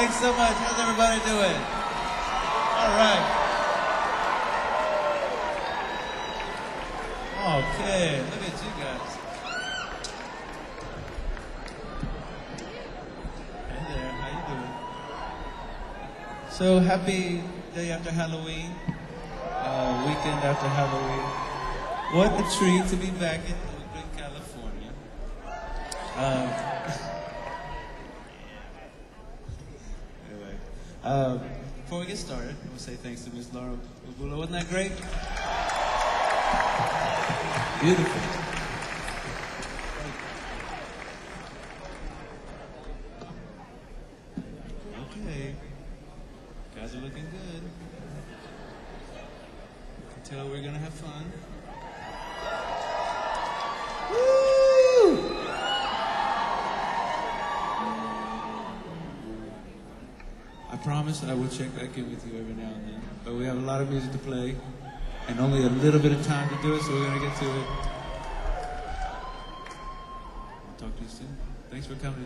Thanks so much. How's everybody doing? All right. Okay, look at you guys. Hey there, how you doing? So happy day after Halloween, weekend after Halloween. What a treat to be back in Oakland, California. Anyway, before we get started, I want to say thanks to Miss Laura Ubula. Wasn't that great? Beautiful. Okay. Guys are looking good. I can tell we're going to have fun. Woo! I promise I will check back in with you every now and then. But we have a lot of music to play and only a little bit of time to do it, so we're going to get to it. I'll talk to you soon. Thanks for coming.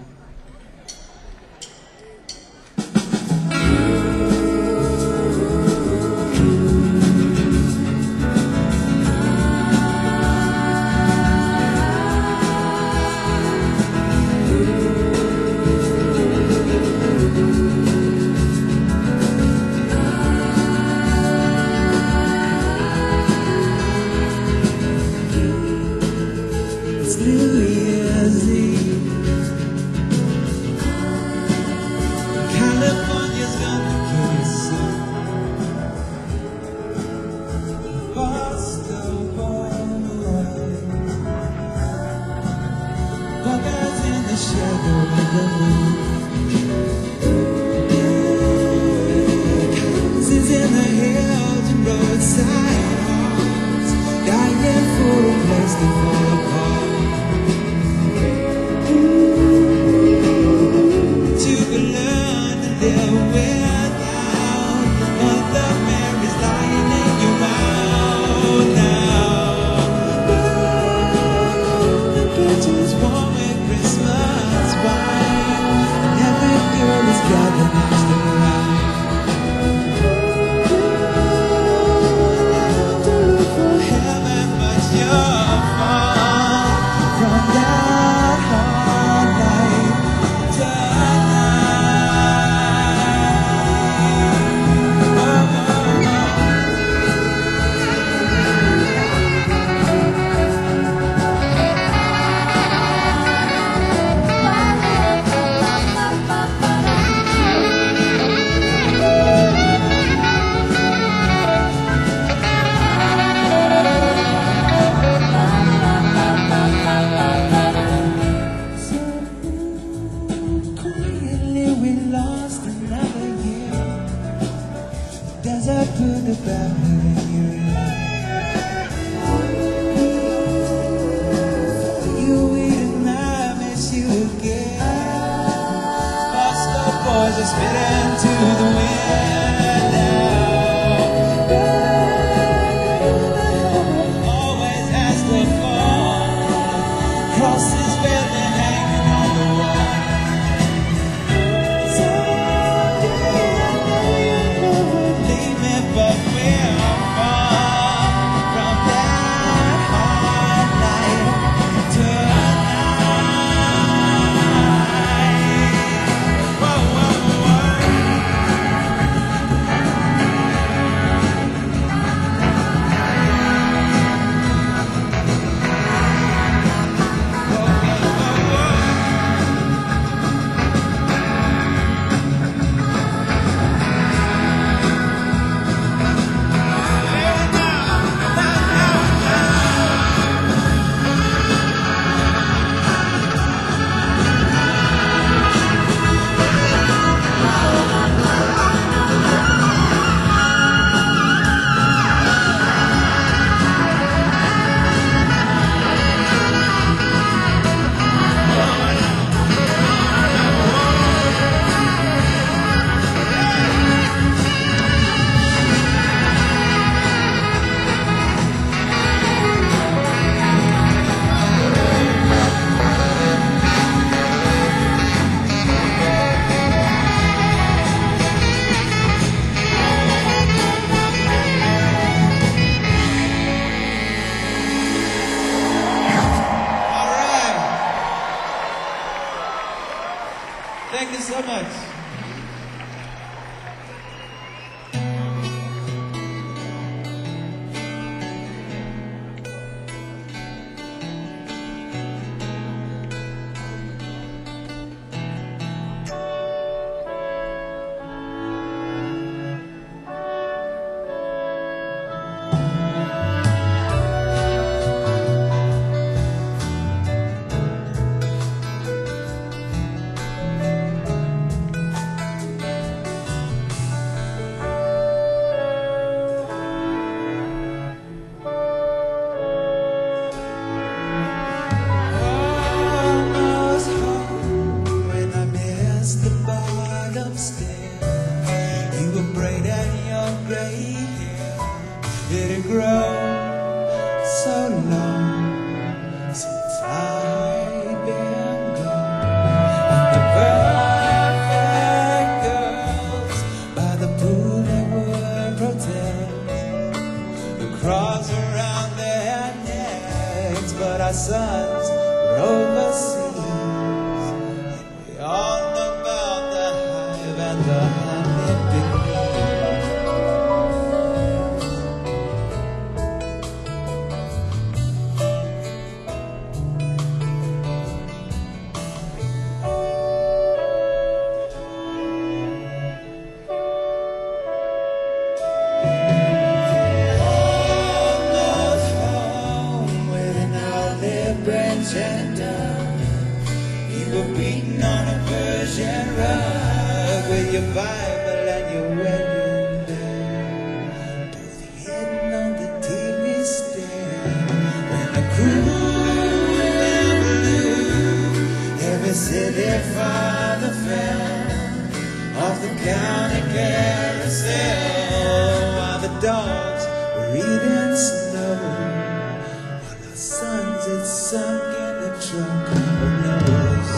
long since I've been gone. And the perfect girls by the pool they would protect the cross around their necks, but our sons were overseas. We all know about the hive and the honeybee. You were beating on a Persian rug with your Bible and your wedding bell, both hidden on the TV stand. When the cruel wind blew, every city father fell off the county carousel, while the dogs were eating snow, while our sons had sunk in the trunk of Noah's.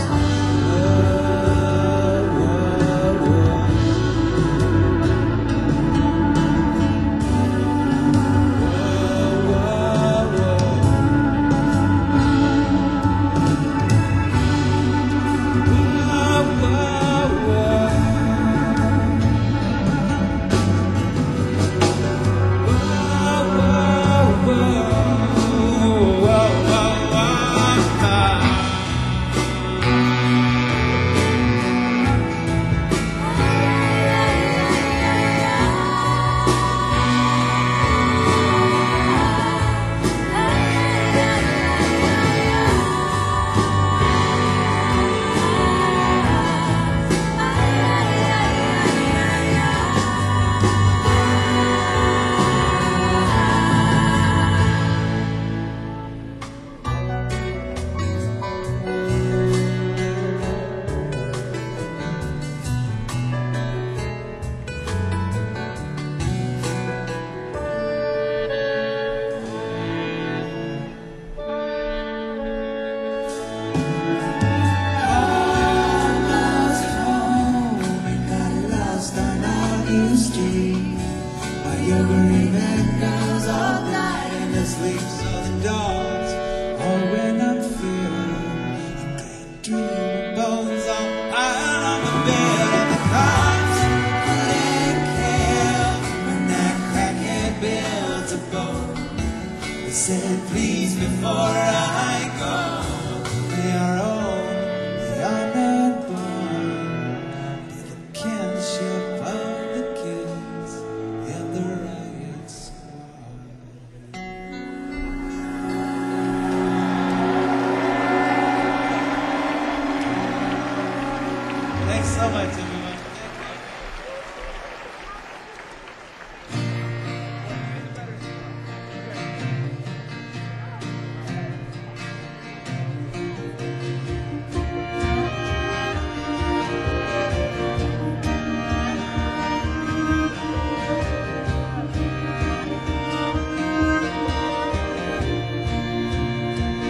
Your bereavement goes all night in the sleeps of the dogs, all went up fear. You can't dream of bones all piled on the bed, and the cops couldn't care when that crackhead built a boat. They said, please, before I go, they are old, they are not born, to the kinship of the kids in the riot squad. Thanks so much, everyone.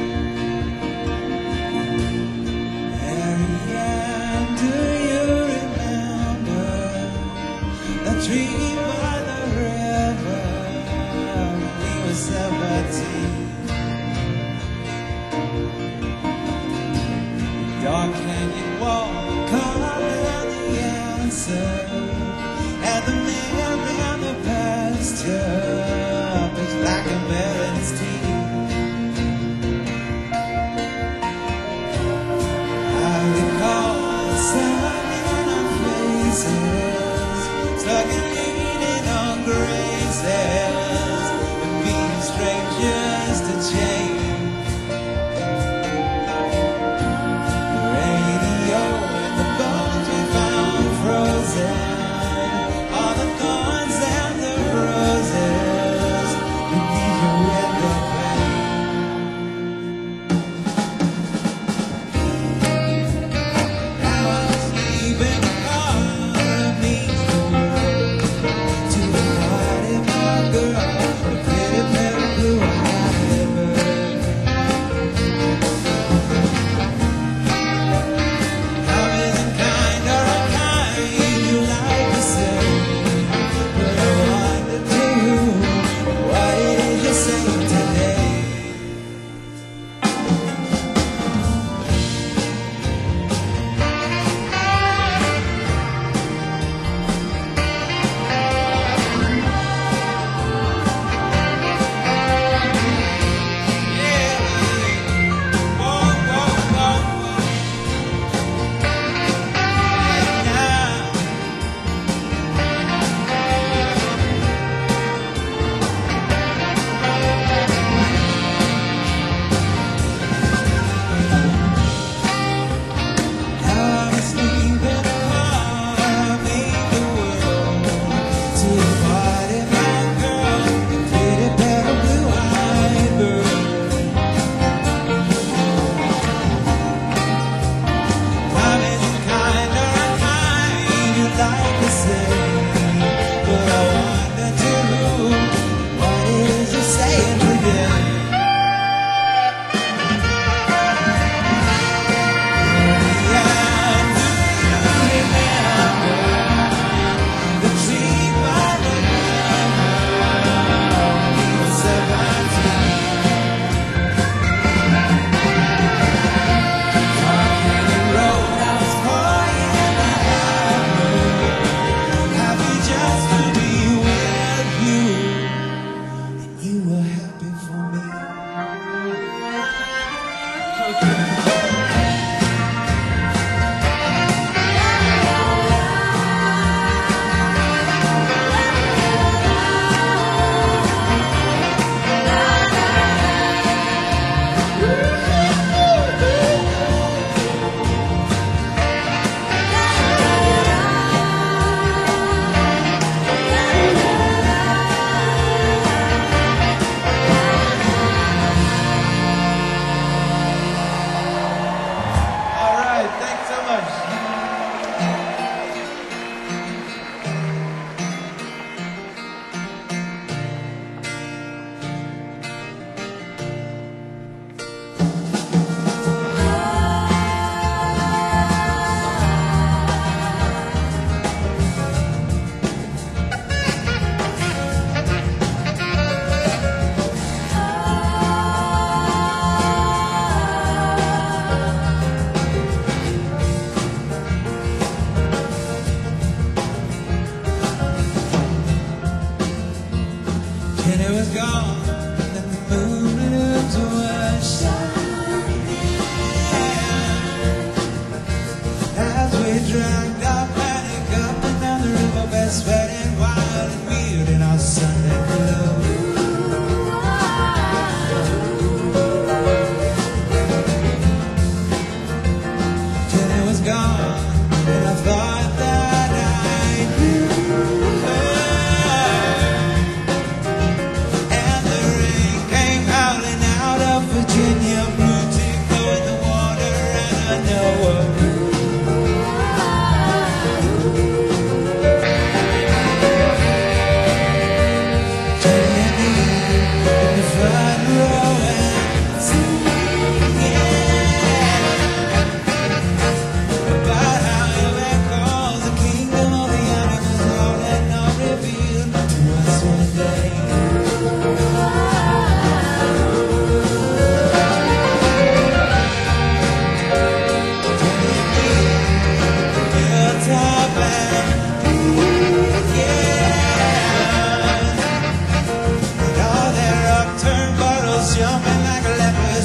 Marianne, do you remember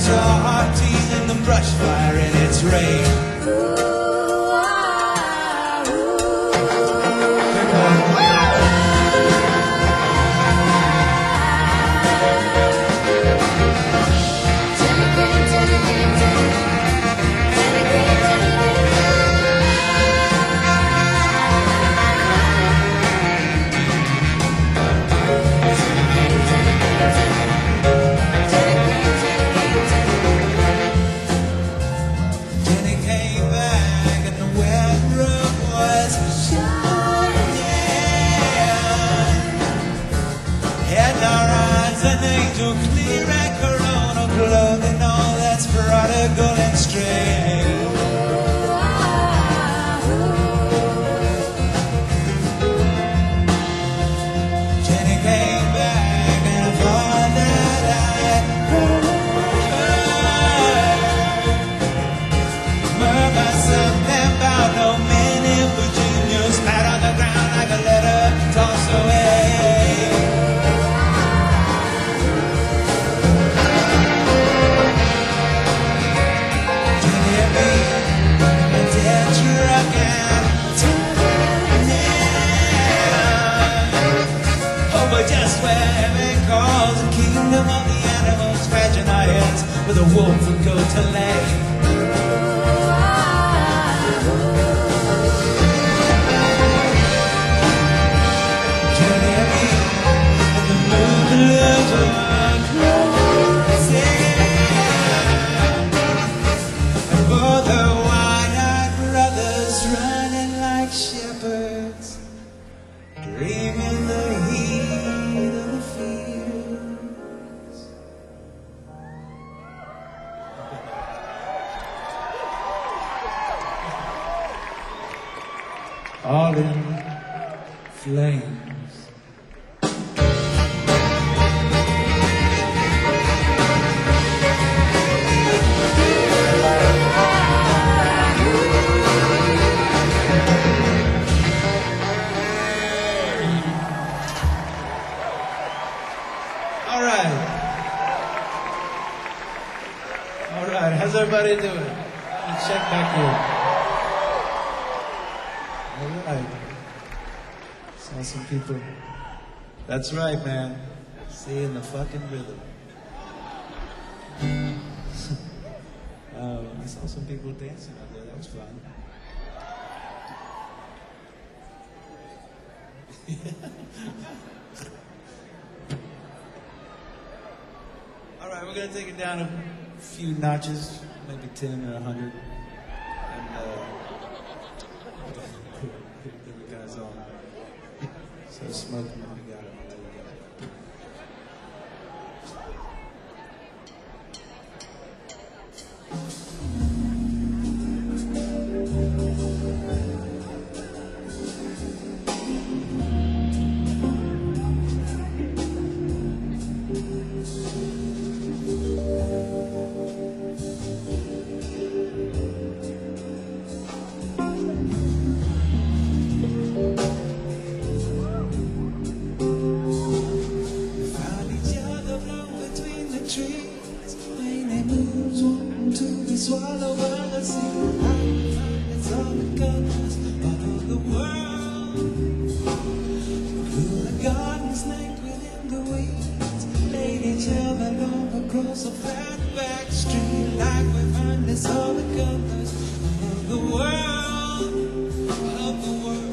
saw our teeth in the brush fire in its rain. An angel clear and corona clothing, all that's prodigal and stray. Jenny came back and thought that I'd murmur something about no men in Virginia, spat on the ground like a letter tossed away. Just where heaven calls, the kingdom of the animals, scratching our heads with a wolf would go to lay. Jenny and the moonless and for the wide-eyed brothers running like shepherds, dreaming the heat. All in flames. All right, how's everybody doing? Let's check back here. Alright. Saw some people. That's right, man. Seeing the fucking rhythm. I saw some people dancing out there. That was fun. Alright, we're gonna take it down a few notches, maybe 10 or 100. And the guys on. So smoking when we got it. Swallow the sea. It's all the colors of the world. Through the garden, snake within the weeds, laid each other long across a flat back street. Like we find it's all the colors of the world, of the world.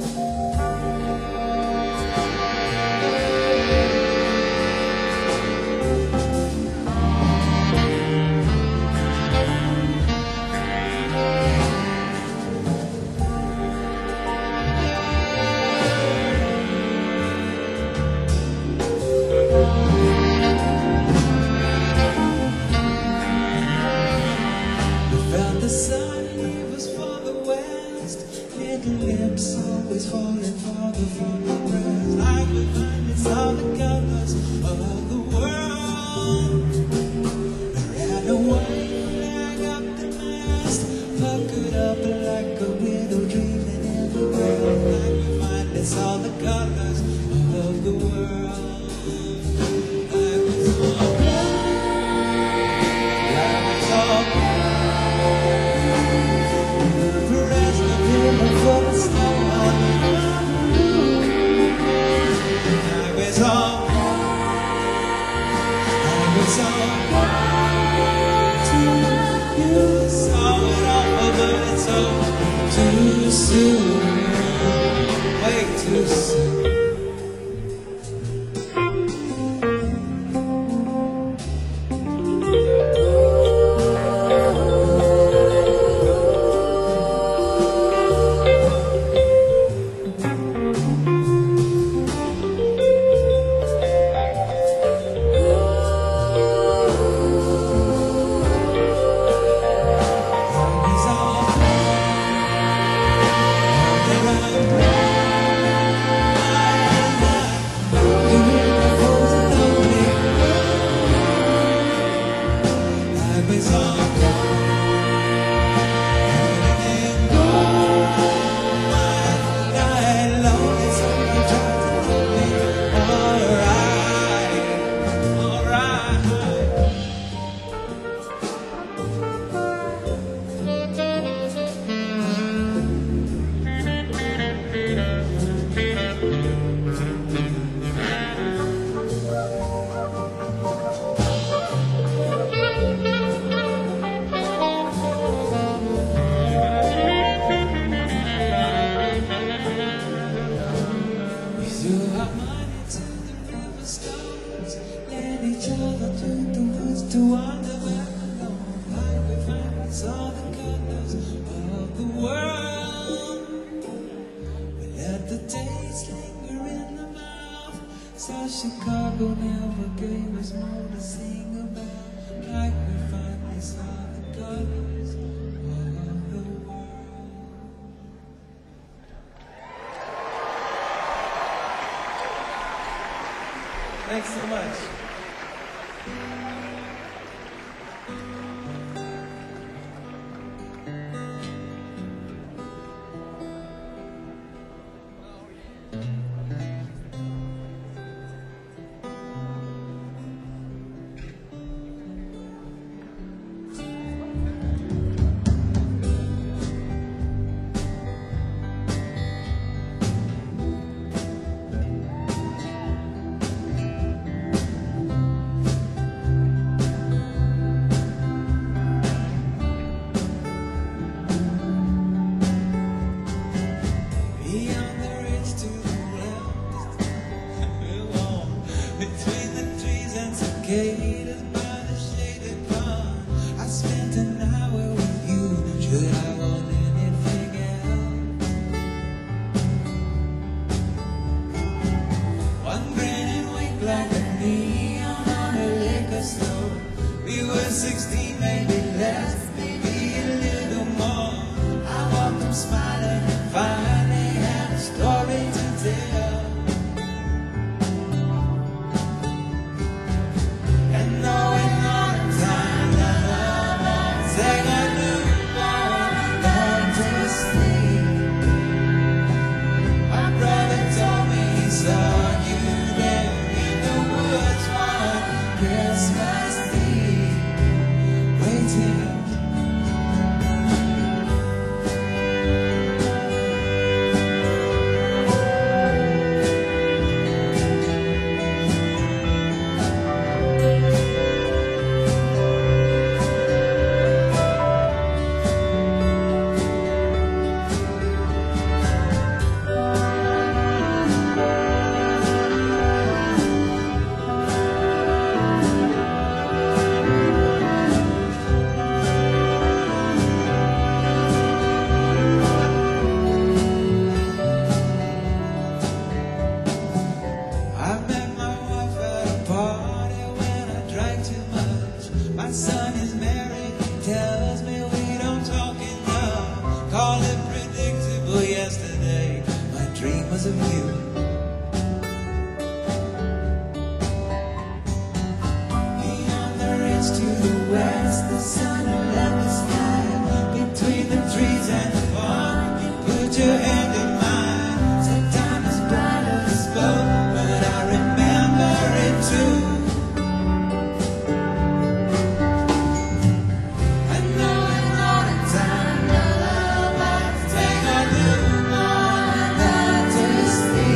The sun, he was for the west. Little lips always falling farther from the breast. Like we find it's all the colors of the world. Ran away, flag up the mast, puckered up like a widow dreaming in the world. Like we find it's all the colors of the world. Like it's all You saw it all, but it's all too soon. Way too soon. To wander back alone, like we finally saw the colors of the world. We let the taste linger in the mouth. South Chicago never gave us more to sing about, like we finally saw the colors of the world. Thanks so much. Cicadas by the shaded pond. I spent an hour with you. Should I want anything else? One grinning wink like a neon on a liquor store. We were 16, maybe less, maybe a little more. I walked him smiling and finally had a story to tell. My son is married, he tells me we don't talk enough. Call it predictable yesterday, my dream was of you. Beyond the ridge to the west, the sun will let the sky. Between the trees and the farm, you put your hand in mine. Said time is brighter than spoke, but I remember it too. Take a new one, not to sleep.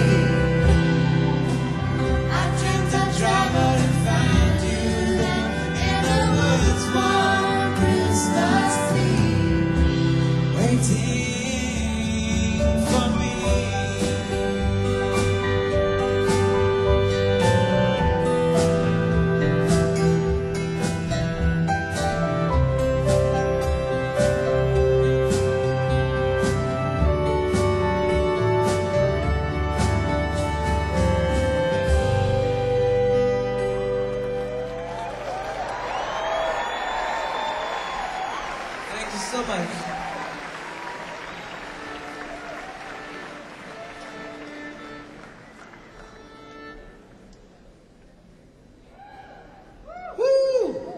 you so much. Woo!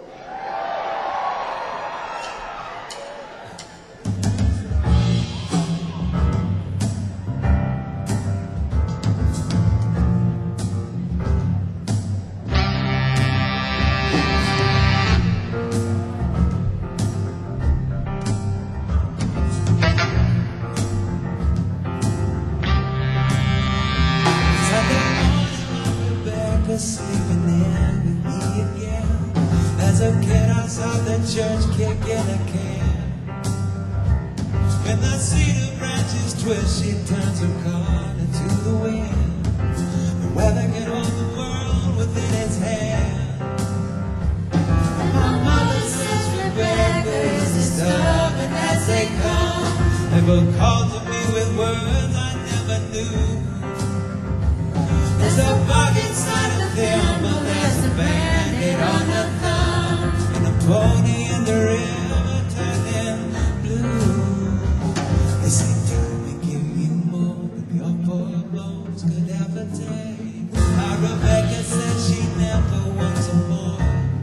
Sleeping in with me again. As a kid I saw the church kicking a can. When the cedar branches twist, she turns her corner to the wind. The weather can hold the world within its hand. My mother says Rebecca is as stubborn as they come. Never called to me with words I never knew. There's a bug inside of them, but there's a bandit on the thumb, and a pony in the river turning blue. They say time may give you more than your poor bones could ever take. Now Rebecca says she never wants a more.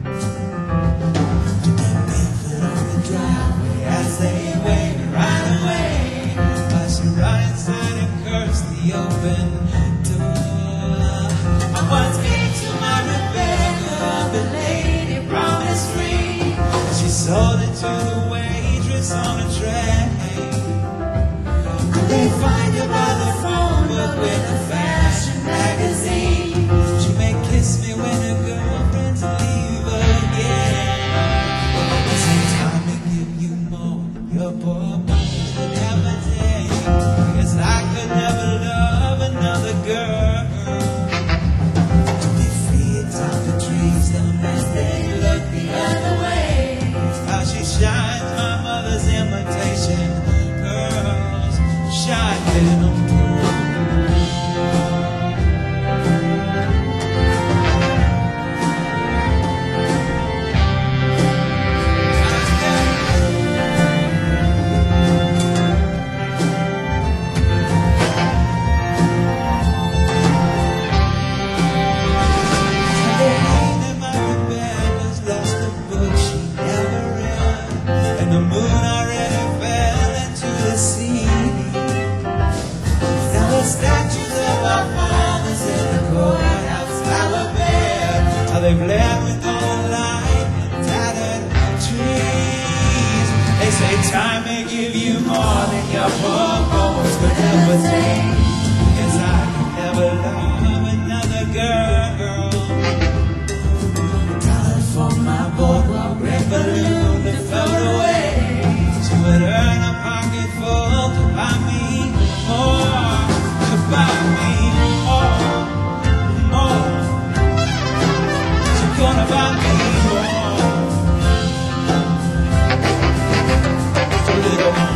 To get barefoot on the driveway as they wave and ride away, while she ride inside and curse the open door. Once came to my Rebecca, the lady promised free. She sold it to the waitress on a train. They find you by the phone, but with a fashion magazine. She may kiss me when her girlfriends leave again. Sometimes I give you more than your poor bones could ever take. Because I could never love another girl. Shines my mother's imitation pearls, shining them through. The moon already fell into the sea. Now the statues of our fathers in the courthouse Alabama, how they've left with all the light and tattered trees. They say time may give you more than your poor bones could ever take. Cause I could never love another girl. Color for my boardwalk red balloon that float away. Would earn a pocket full to buy me more, to buy me more. She's gonna buy me more. A little more.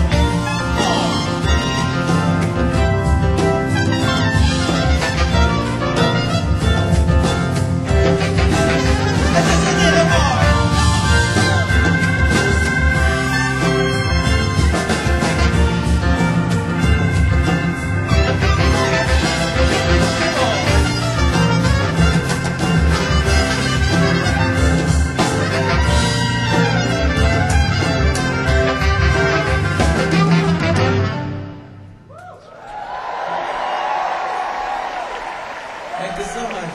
Just a little more. Thank you so much.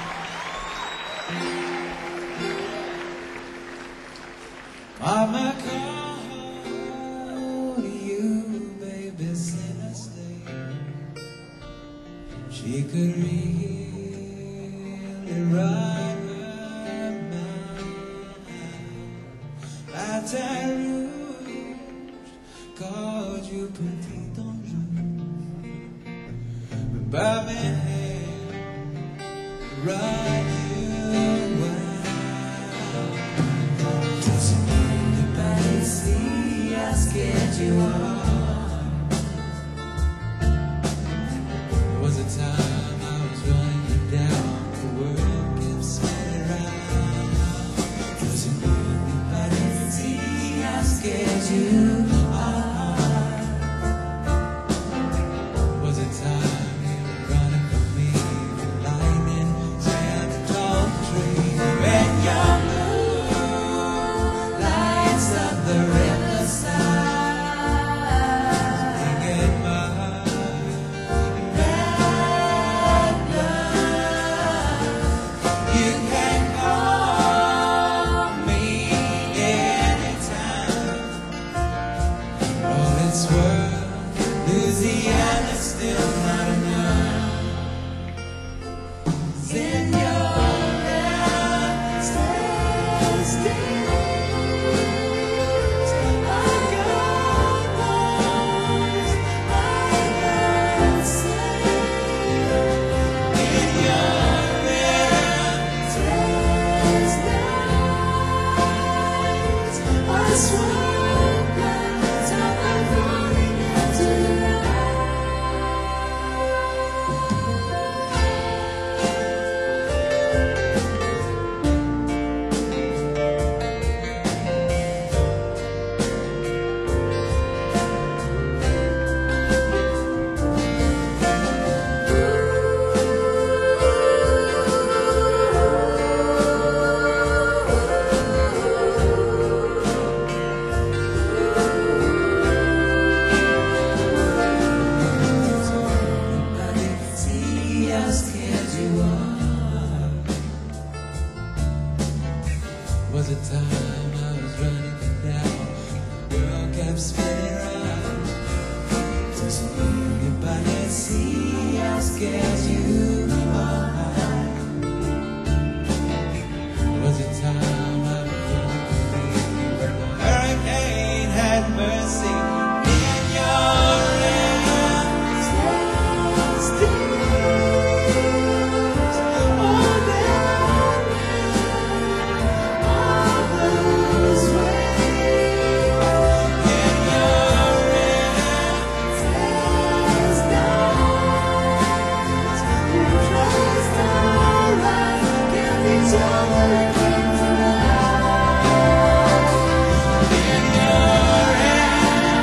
Mama called you, baby, sinister. She could really ride her mind. Baton Rouge called you Petit Ange. Birmingham ride you wild. Doesn't anybody see how scared you are? There was a time I was running you down, the world kept spinning round. Doesn't anybody see how scared you apart. Was it time you were running from me? The lightning and the tall tree. When your moon lights up the riverside, singing my bad blood. You can call me anytime. All this world, Louisiana's still not enough. Señora, stay still. I got lost, I got saved. In your restless nights, I swear that I'm running into light. See how scared you are. Was it time I was running down? The world kept spinning round. Does anybody see how scared you are? Was it time I was running from you? When the hurricane had mercy in your restless days. Oh, then all those ways in your restless nights, you traced our life, kept each other in life. In your restless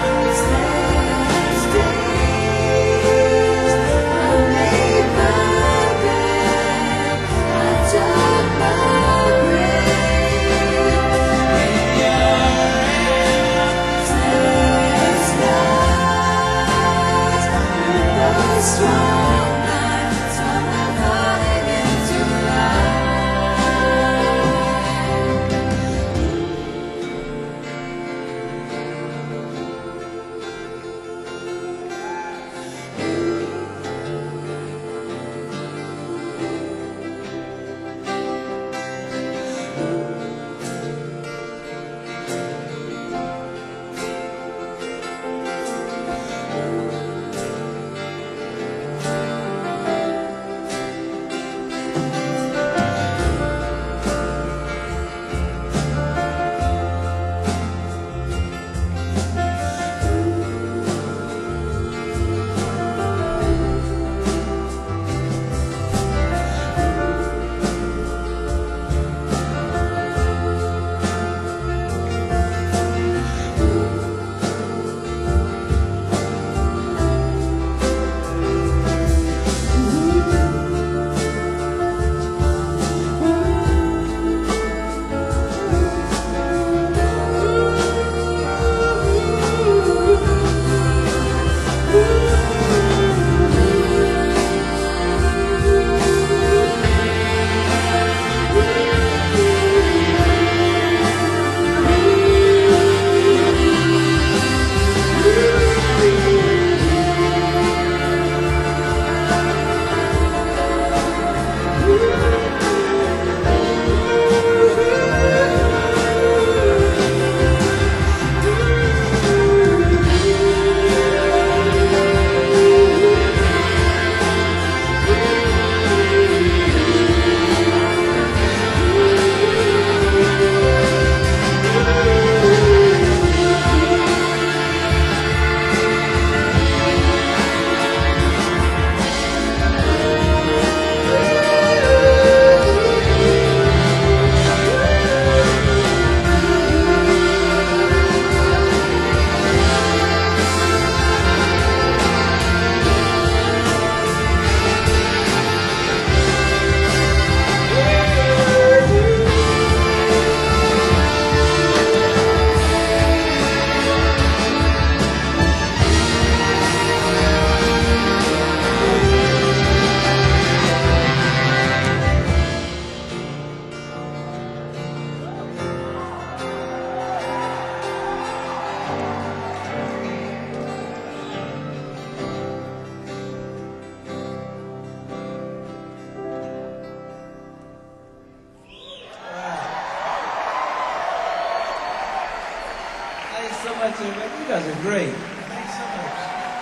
so much, everybody. You guys are great. Thanks so much.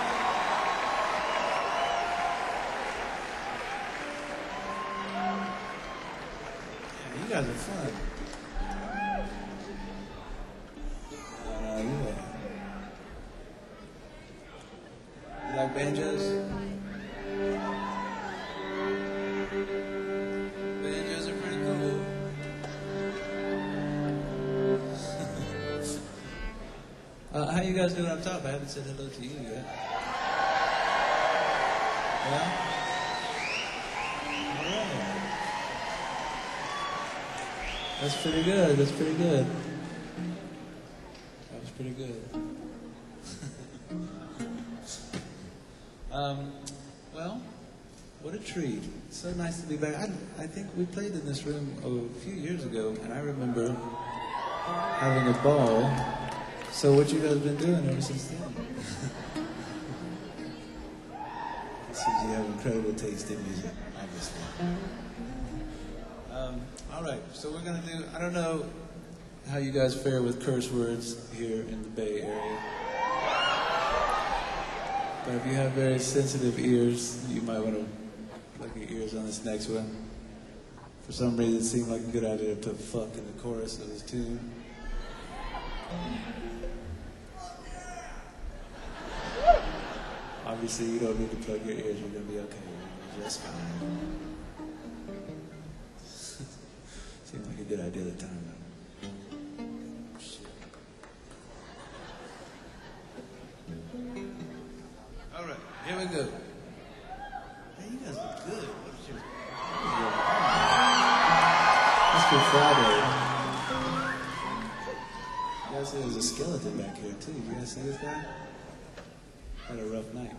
Yeah, you guys are fun. You like banjos? Banjos are pretty cool. How you guys doing up top? I haven't said hello to you yet. Yeah? All right. That's pretty good. That's pretty good. That was pretty good. Well, what a treat. So nice to be back. I think we played in this room a few years ago, and I remember having a ball. So what you guys been doing ever since then? It seems you have incredible taste in music, obviously. All right, so we're going to do, I don't know how you guys fare with curse words here in the Bay Area. But if you have very sensitive ears, you might want to plug your ears on this next one. For some reason, it seemed like a good idea to put fuck in the chorus of this tune. Obviously, you don't need to plug your ears. You're going to be okay. You're just fine. Seemed like a good idea at the time, though. All right, here we go. Hey, you guys look good. What's your... It's Good Friday. You guys see there's a skeleton back here, too. You guys see this guy? Had a rough night.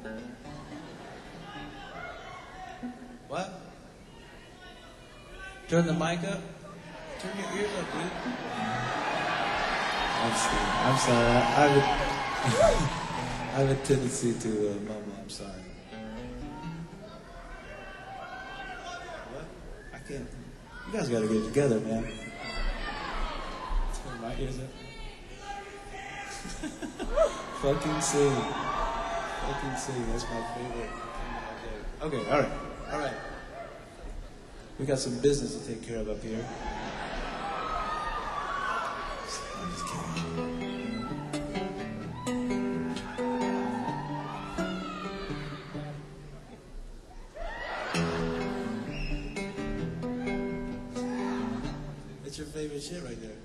What? Turn the mic up? Turn your ears up, dude. I'm sorry. I have a tendency to mumble. I'm sorry. What? I can't. You guys gotta get it together, man. Turn my ears up. Fucking sing. Fucking sing. That's my favorite. Okay, all right. We got some business to take care of up here. I'm just kidding. It's your favorite shit right there.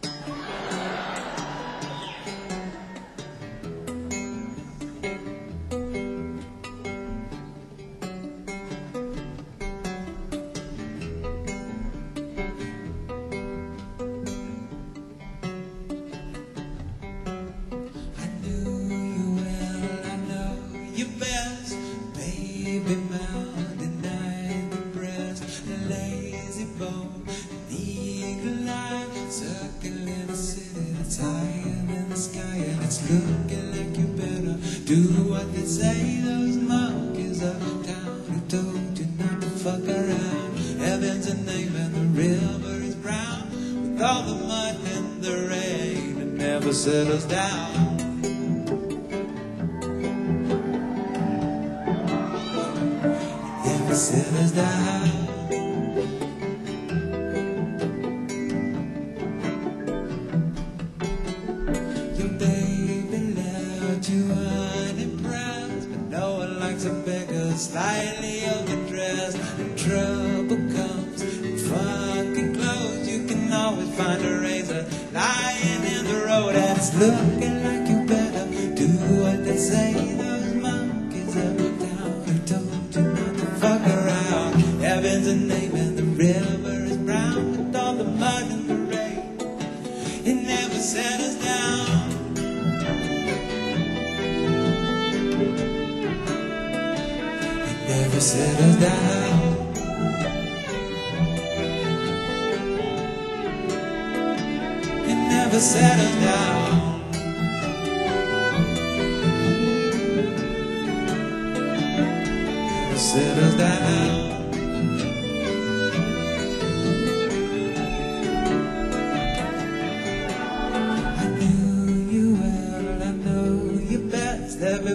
Settles down. Never settles down. Your baby left you unimpressed, but no one likes a beggar slightly overdressed. When trouble comes in fucking clothes, you can always find a razor lying in the road, and it's looking like you better do what they say. Those monkeys up down who told you not to fuck around. Heaven's a name and the river is brown with all the mud and the rain. It never settles down. It never settles down. Never settles down. Never settles down. I knew you well. I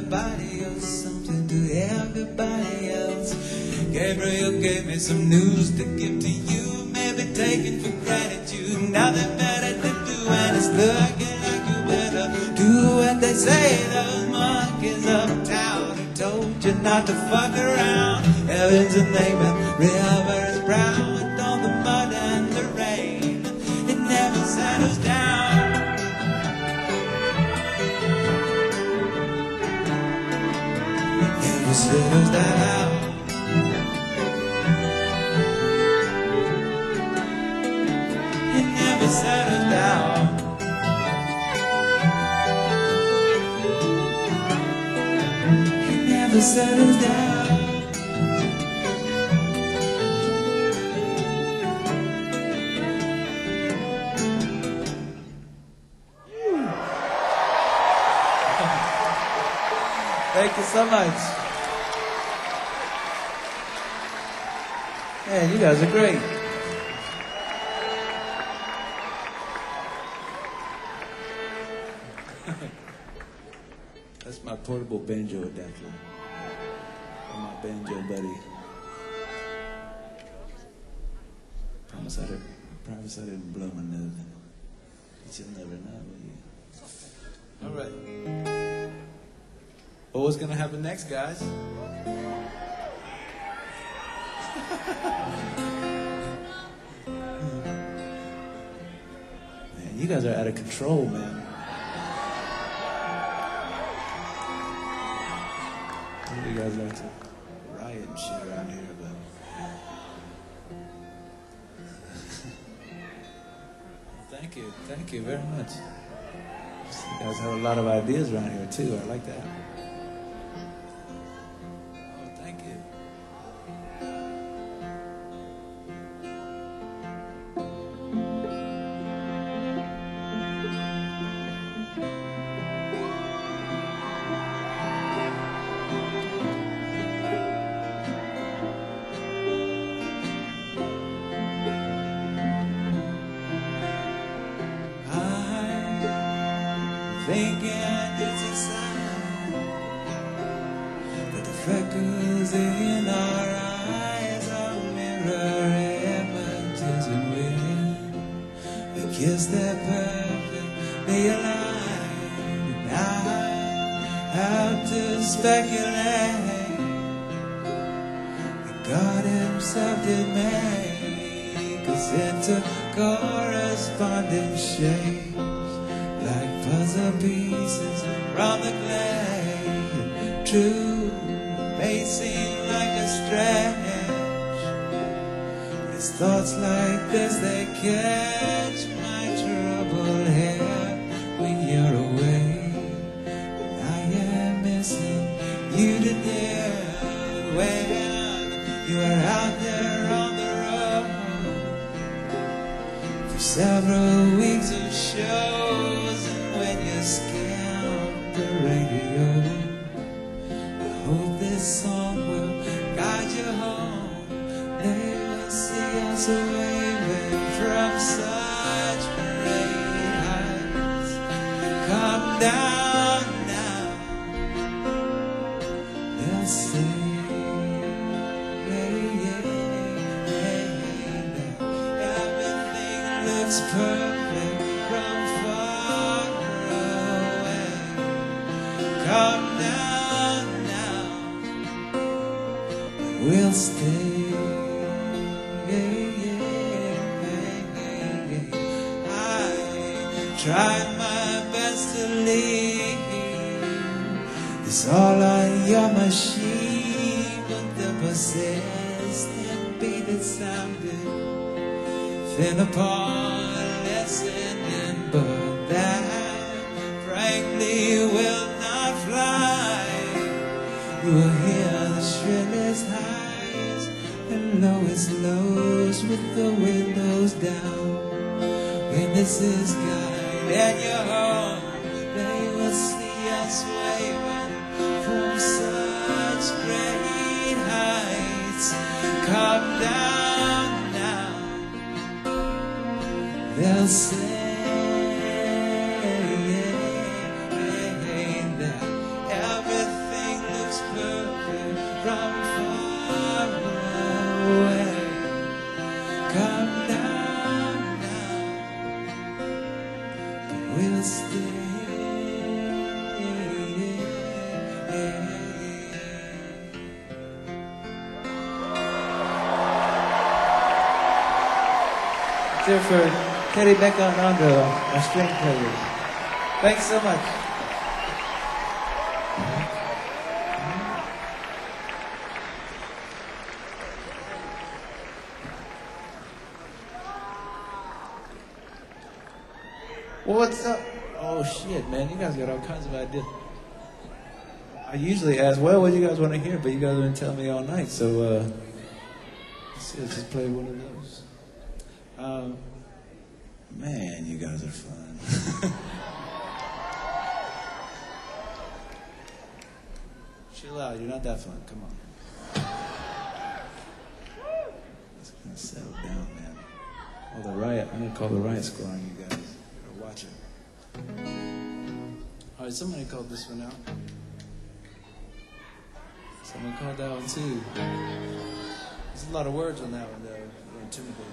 everybody else, something to everybody else. Gabriel gave me some news to give to you, maybe taken for granted you. Nothing better to do, and it's looking like you better do what they say. Those monkeys uptown who told you not to fuck around. Heaven's a name and river is brown with all the mud and the rain. It never settles down. Never settles down. It never settles down. It never settles down. Thank you so much. Man, you guys are great. That's my portable banjo adapter. For my banjo buddy. Promise I didn't blow my nose. But you'll never know, will you? All right. Well, what's gonna happen next, guys? Man, you guys are out of control, man. You guys like to riot and shit around here, but thank you very much. You guys have a lot of ideas around here too. I like that. Oh, thank you. Thinking it's a sign that the freckles in our eyes are mirror images and we kiss that perfectly aligned. And I have to speculate that God himself did make us into corresponding shapes, like puzzle pieces from the clay. True may seem like a stretch. It's thoughts like this that catch my troubled head when you're away. And I am missing you today when you are out there on the road for several weeks of shows. When you scan the radio, I hope this song will guide you home. They will see us waving from such great heights. Come down now, they'll say, that everything looks perfect from far. Come down now, we'll stay. I tried my best to leave this all on your machine, but the persistent beat that sounded thin upon listening, but that frankly will fly. You will hear the shrillest highs and lowest lows with the windows down. When this is gone and you're home, they will see us waving from such great heights. Come down now, they'll say. Everything Here for Teddy Becca and Andra, our string players. Thanks so much. Well, what's up? Oh shit, man, you guys got all kinds of ideas. I usually ask, well, what do you guys want to hear? But you guys have been telling me all night, so let's just play one of those. Man, you guys are fun. Chill out, you're not that fun. Come on. Let's kind of settle down, man. Oh, the riot. I'm gonna call the riot squad on you guys. Or watch it. All right, somebody called this one out. Someone called that one too. There's a lot of words on that one, though. We're intimidated.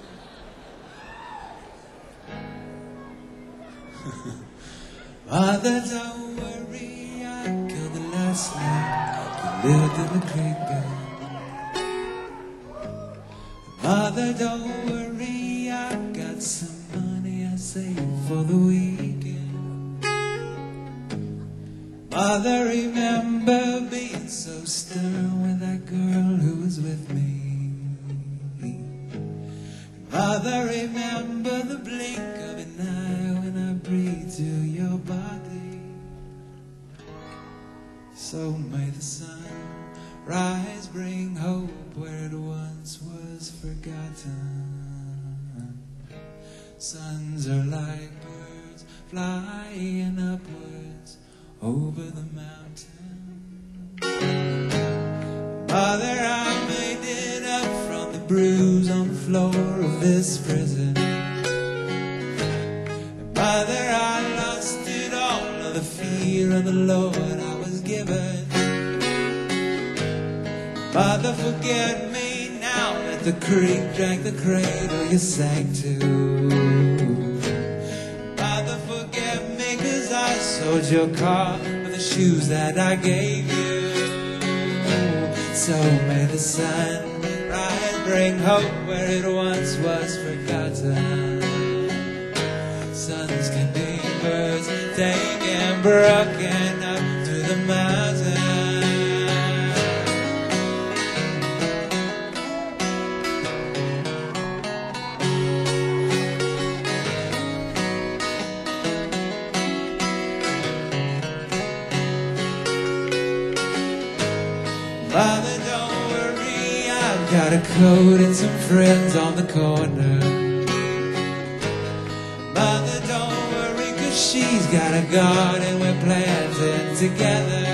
Mother, don't worry, I killed the last snake. You lived in the creek bed. Mother, don't worry, I got some money I saved for the weekend. Mother, remember being so stern with that girl who was with me. Mother, remember the blink of an eye when I breathe to your body. So may the sun rise, bring hope where it once was forgotten. Suns are like birds flying upwards over the mountain. Mother, I made it up from the bruise on the floor of this prison. Mother, I lost it all of the fear of the Lord I was given. Mother, forget me now that the creek drank the cradle you sank to. Mother, forget me 'cause I sold your car for the shoes that I gave you. So may the sun rise, bring hope where it once was forgotten. Suns can be birds taken broken up to the mountain. Mother, don't worry, I've got a coat and some friends on the corner. Mother, don't worry, 'cause she's got a garden we're planting together.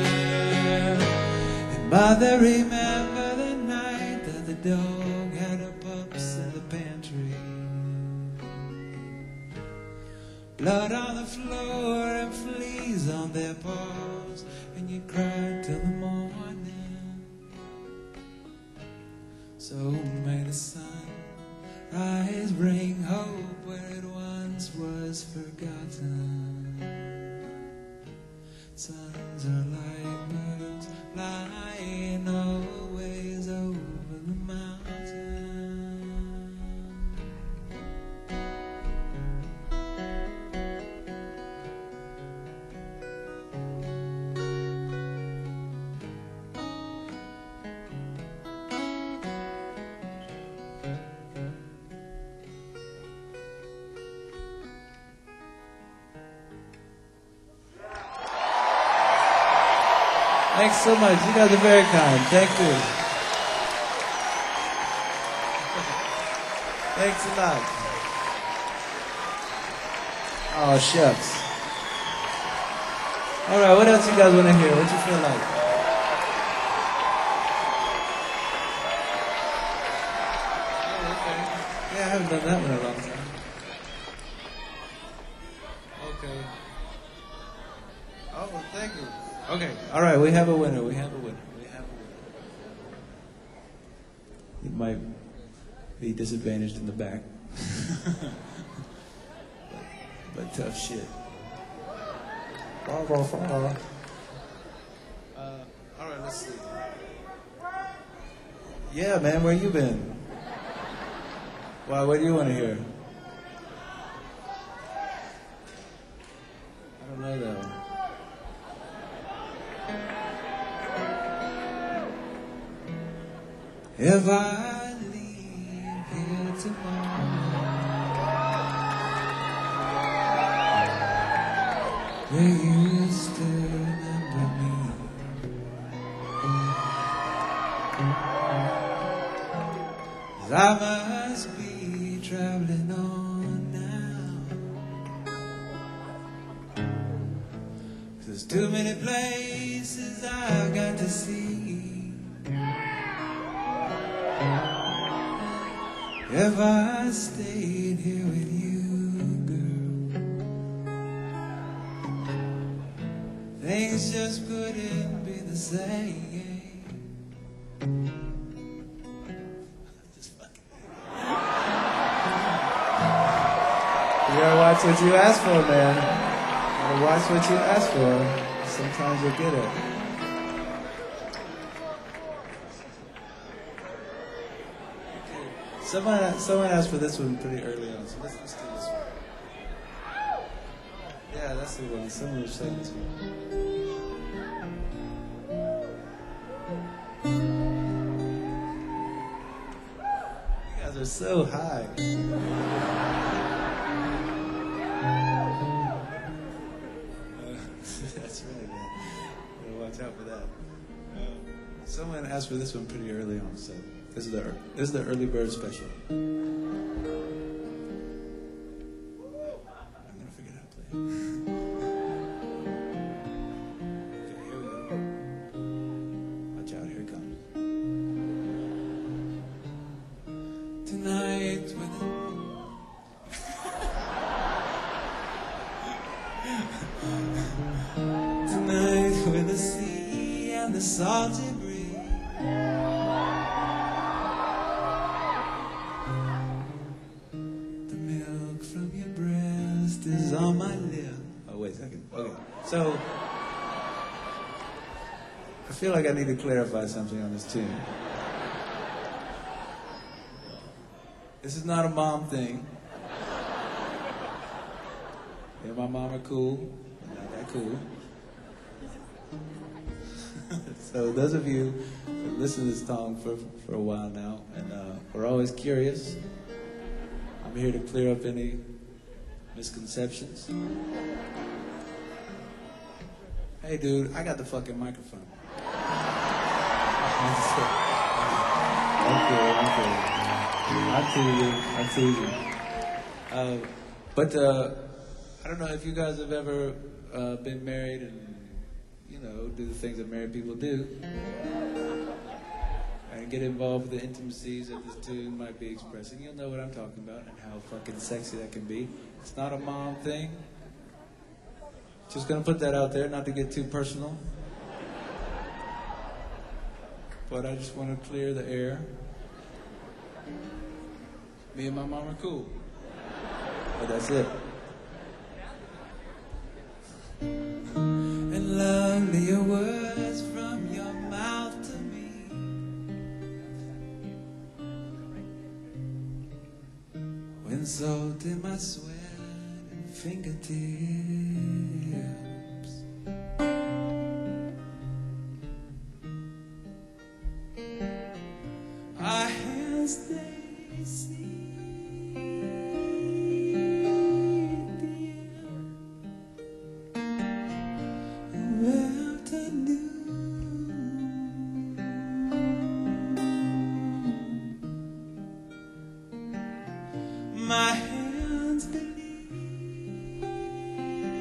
And Mother, remember the night that the dog had her pups in the pantry. Blood on the floor and fleas on their paws, and you cried till the morning. So may the sun rise, bring hope where it once was forgotten. Suns are like birds flying always over the mountain. Thanks so much. You guys are very kind. Thank you. Thanks a lot. Oh, shucks. All right, what else you guys want to hear? What you feel like? Oh, okay. Yeah, I haven't done that one in a long time. Okay. Oh, well, thank you. Okay. All right, we have a winner. We have a winner. We have a winner. You might be disadvantaged in the back. but tough shit. All right, let's see. Yeah, man, where you been? Why, what do you want to hear? know that one. If I leave here tomorrow, will you still remember me? 'Cause I must be traveling on now. 'Cause there's too many places I've got to see. If I stayed here with you, girl, things just couldn't be the same. You gotta watch what you ask for, man. You gotta watch what you ask for. Sometimes you'll get it. Someone asked for this one pretty early on, so let's do this one. Yeah, that's the one. Someone was saying to me. You guys are so high. That's right, man. Gotta watch out for that. Someone asked for this one pretty early on, so this is the early bird special. I'm gonna forget how to play it. Okay, here we go. Watch out, here it comes. Tonight with tonight with the sea and the salty breeze. Is on my lip. Oh, wait a second. Okay. So, I feel like I need to clarify something on this tune. This is not a mom thing. Me and my mom are cool. I'm not that cool. So, those of you who listen to this song for a while now, and we're always curious, I'm here to clear up any misconceptions. Hey, dude, I got the fucking microphone. I'm teasing. But I don't know if you guys have ever been married and, you know, do the things that married people do. And get involved with the intimacies that this tune might be expressing. You'll know what I'm talking about and how fucking sexy that can be. It's not a mom thing. Just gonna put that out there, not to get too personal. But I just want to clear the air. Me and my mom are cool. But that's it. And lovely your words from your mouth to me. When salt in my sweat and fingertips. Our hands they see, dear. Afternoon. My hands believe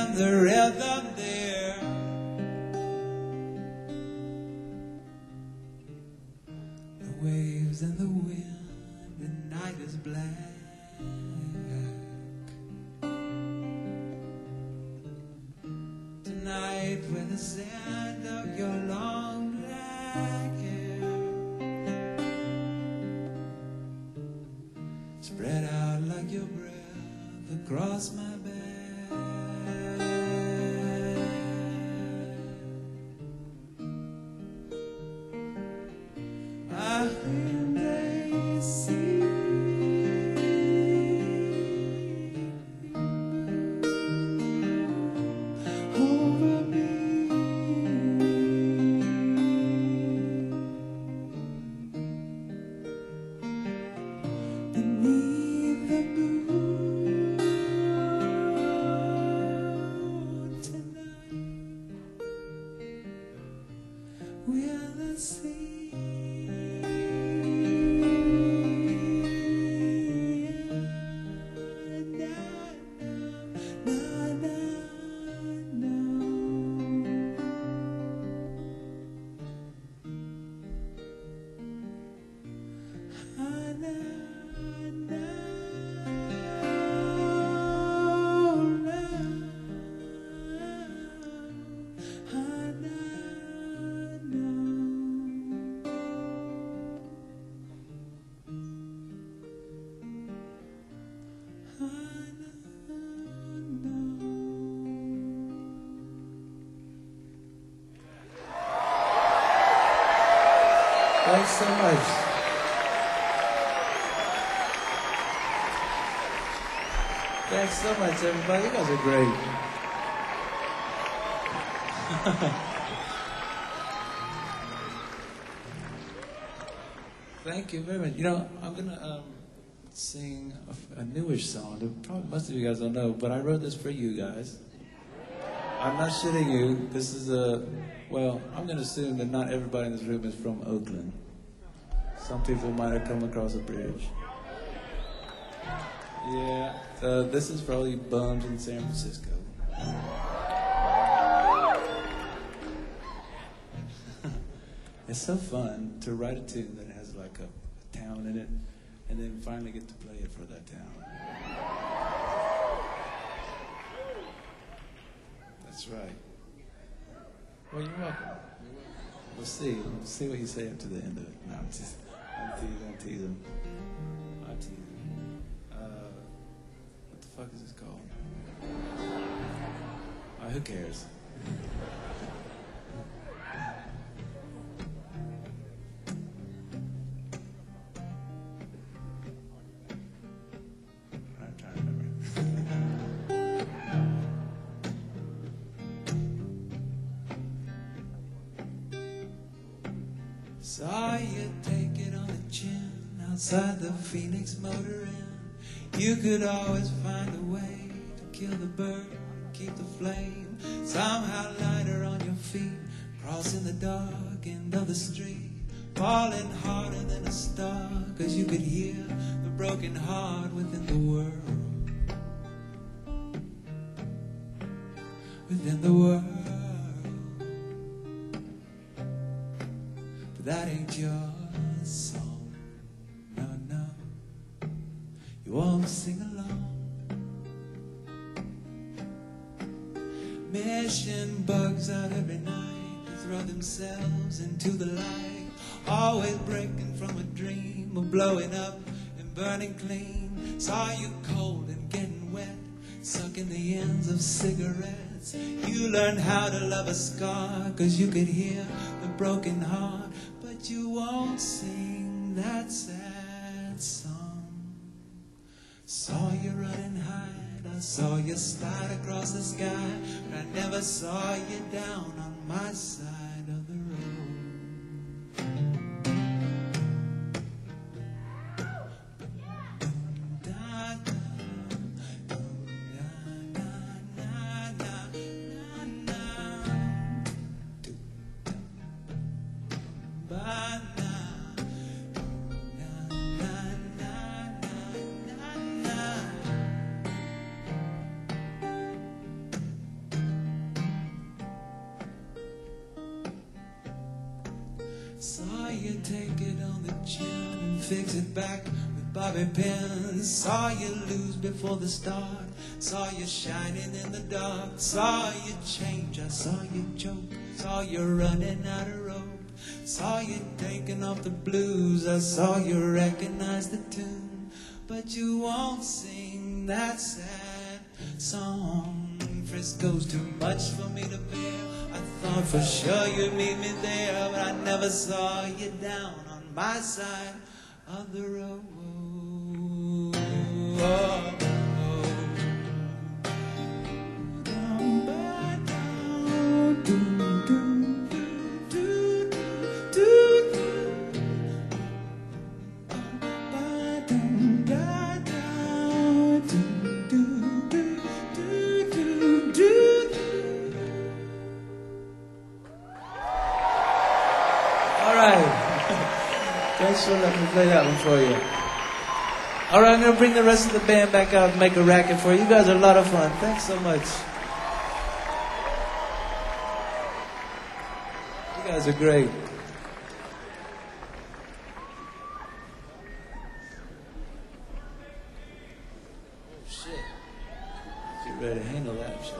and the rhythm there. The waves and the wind, the night is black. Tonight with the sand of your long black hair spread out like your breath across my back. I hear they sing over me. Beneath the moon tonight, we're the sea. Thanks so much. Thanks so much, everybody. You guys are great. Thank you very much. You know, I'm gonna sing a newish song that probably most of you guys don't know, but I wrote this for you guys. I'm not shitting you. This is well, I'm gonna assume that not everybody in this room is from Oakland. Some people might have come across a bridge. Yeah, this is for all you bums in San Francisco. It's so fun to write a tune that has like a town in it, and then finally get to play it for that town. That's right. Well, you're welcome. We'll see. We'll see what you say up to the end of it. No, I'm teasing. What the fuck is this called? Who cares? I'm trying to remember. Saw you take it on the chin outside the Phoenix Motor Inn. You could always find a way to kill the bird, keep the flame somehow lighter on your feet, crossing the dark end of the street, falling harder than a star, 'cause you could hear the broken heart within the world, within the world. But that ain't your song, no, no. You won't sing along. Mission bugs out every night to throw themselves into the light, always breaking from a dream of blowing up and burning clean. Saw you cold and getting wet, sucking the ends of cigarettes. You learned how to love a scar, 'cause you could hear the broken heart. But you won't sing that sad song. Saw you running high, I saw you slide across the sky, but I never saw you down on my side of the road. Saw you take it on the chin and fix it back with bobby pins. Saw you lose before the start. Saw you shining in the dark. Saw you change, I saw you choke. Saw you running out of rope. Saw you taking off the blues. I saw you recognize the tune. But you won't sing that sad song. Frisco's too much for me to bear. I thought for sure you'd meet me there, but I never saw you down on my side of the road. Oh, thanks for letting me play that one for you. All right, I'm going to bring the rest of the band back out and make a racket for you. You guys are a lot of fun. Thanks so much. You guys are great. Oh, shit. Get ready to handle that shit.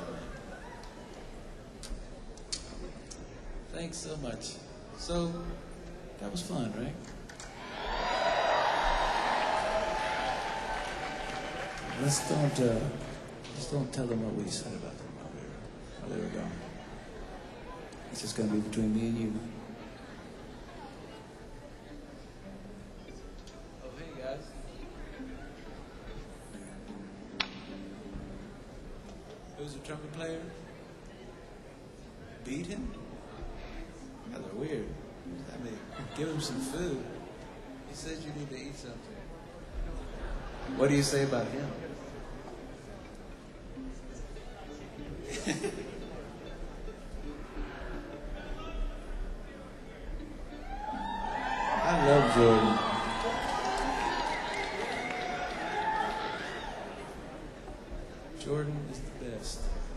Thanks so much. So, that was fun, right? Let's don't tell them what we said about them while they were gone. It's just gonna be between me and you. Oh, hey guys. Who's the trumpet player? Beat him? You guys are weird. What does that mean? Give him some food. He says you need to eat something. What do you say about him? I love Jordan. Jordan is the best.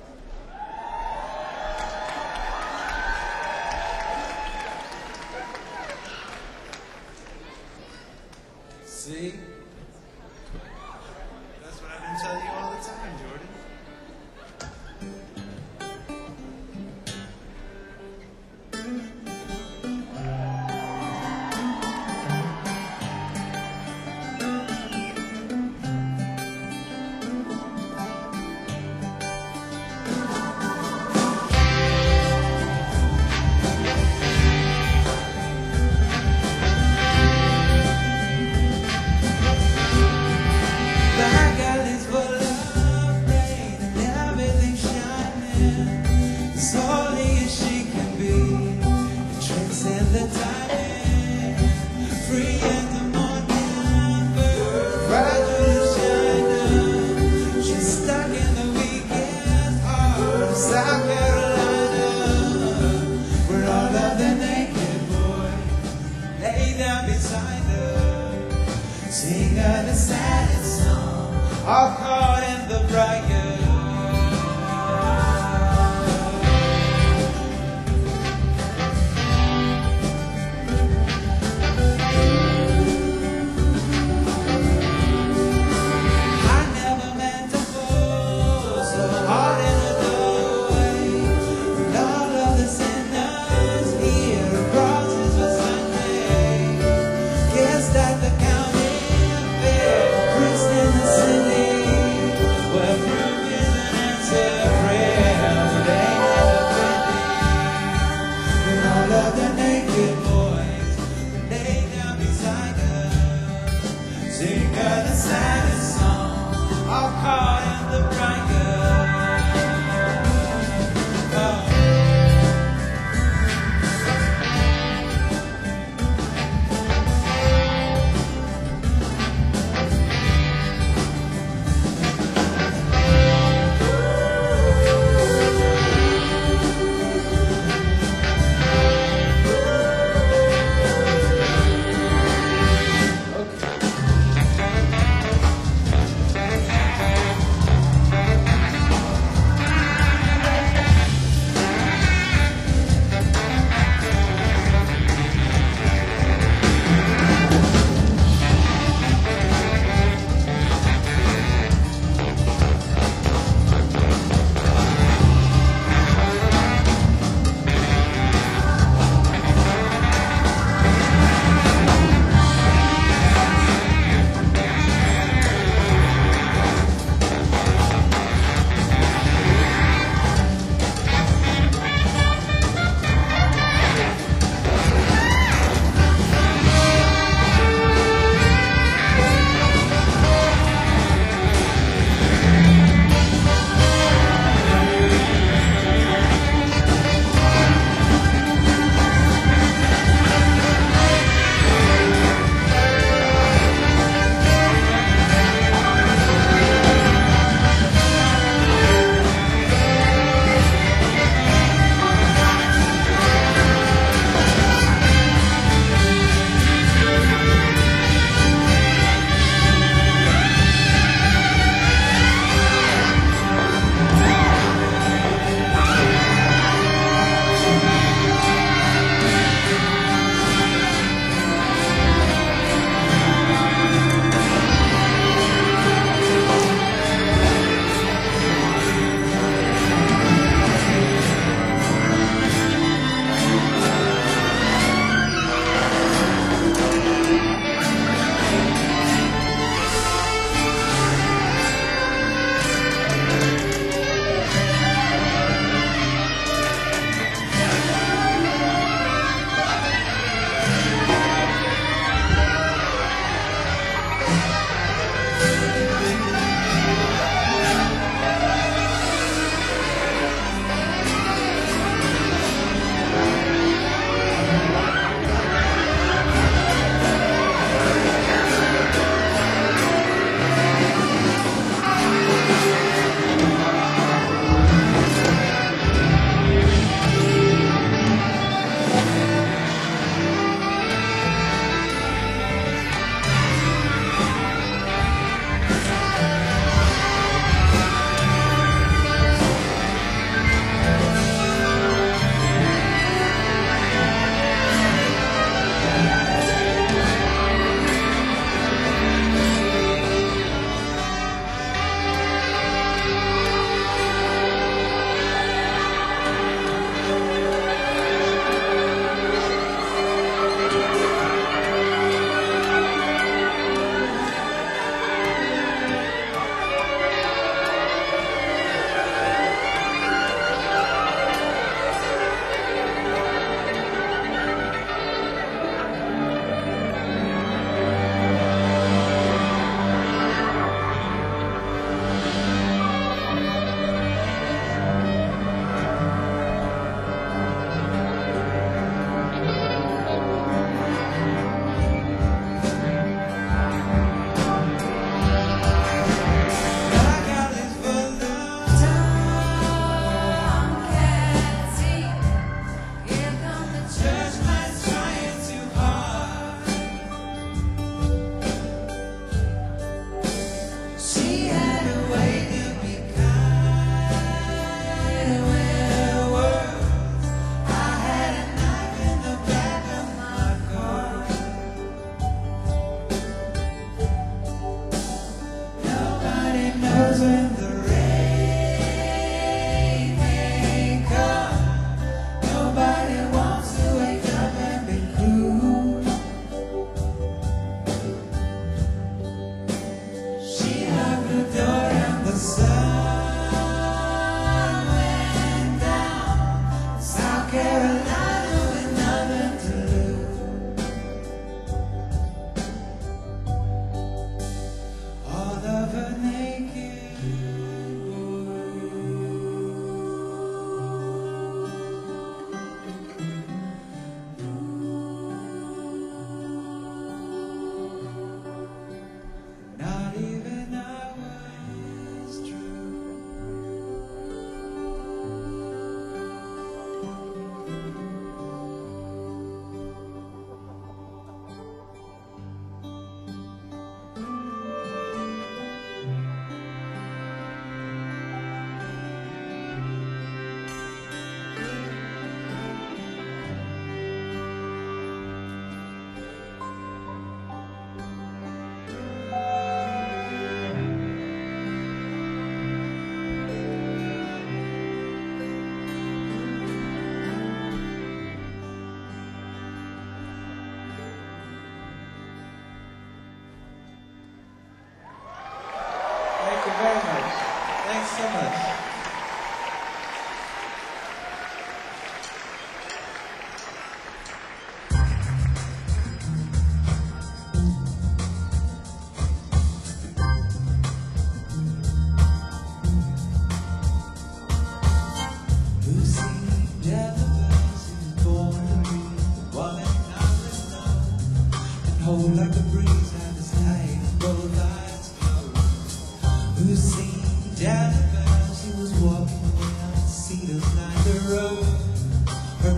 See? That's what I've been telling you all the time, Jordan. Sing a sad song, all caught in the briar. I never meant to fall so hard in a doorway. And all of the sinners here across this was Sunday. Guess that the county in the city, where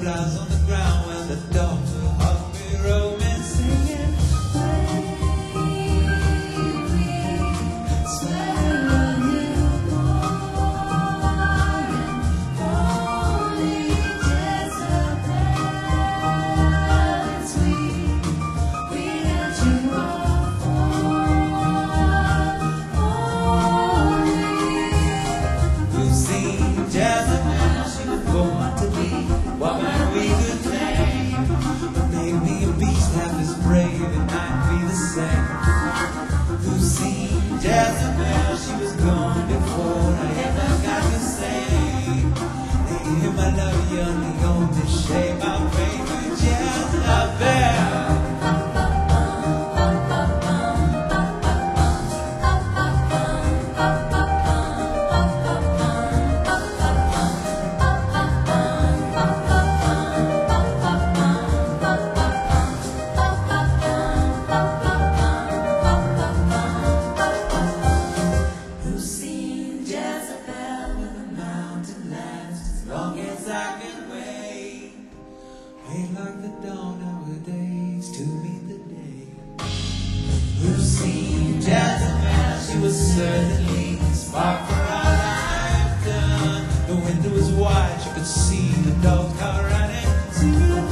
flowers on the ground when the dogs will hug me, romance singing. What might we could claim? Maybe a beast half as brave, it might be the same. Who seen Jezebel? She was gone before I ever got to say. They hear my love, you're the only shame I pray for Jezebel. Wait like the dawn nowadays to meet the day. We've seen Jezebel, she was certainly a spark for our lifetime. The window was wide, you could see the dog car running to the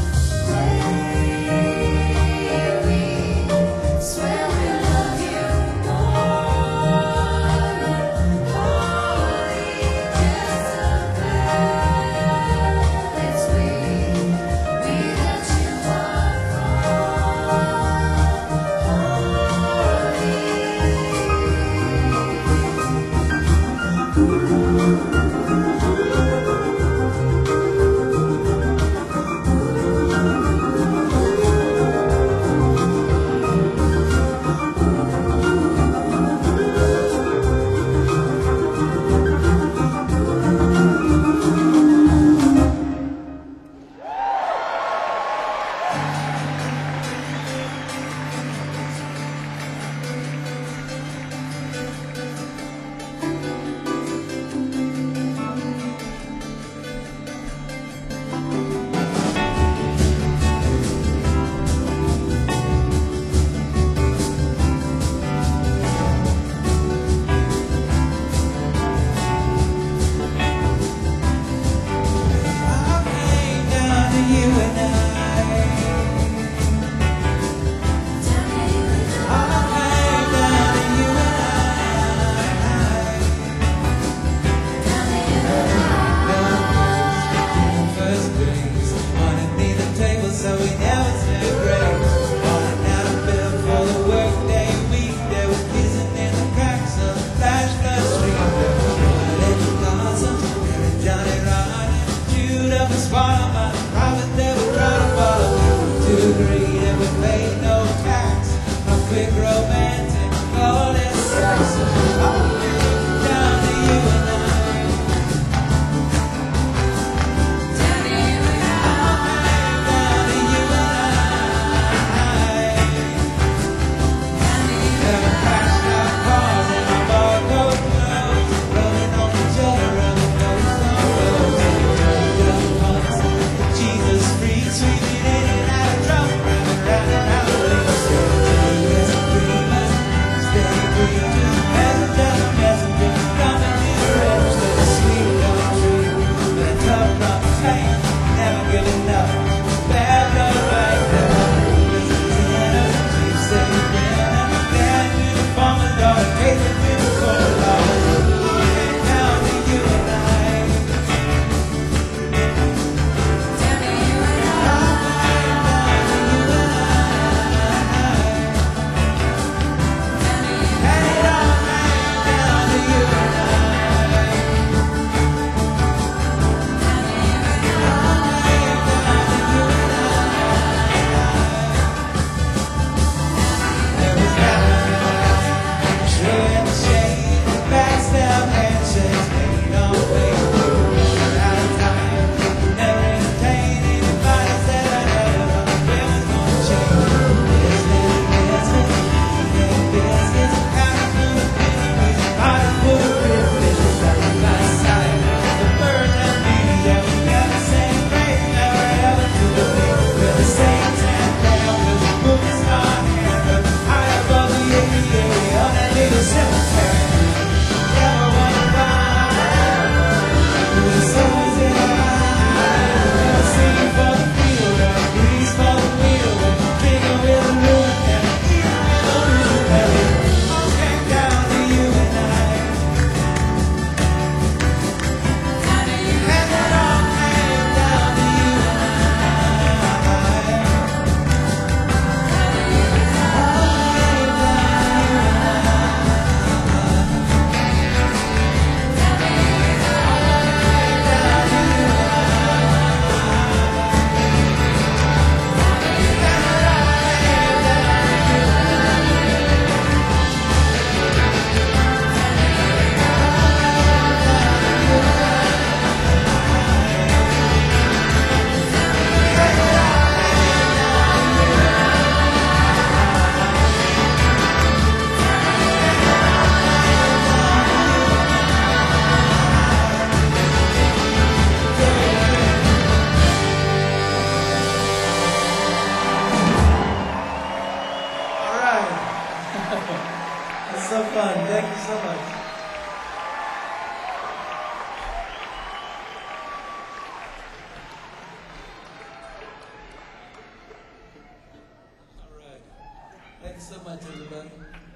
Thanks so much, everybody.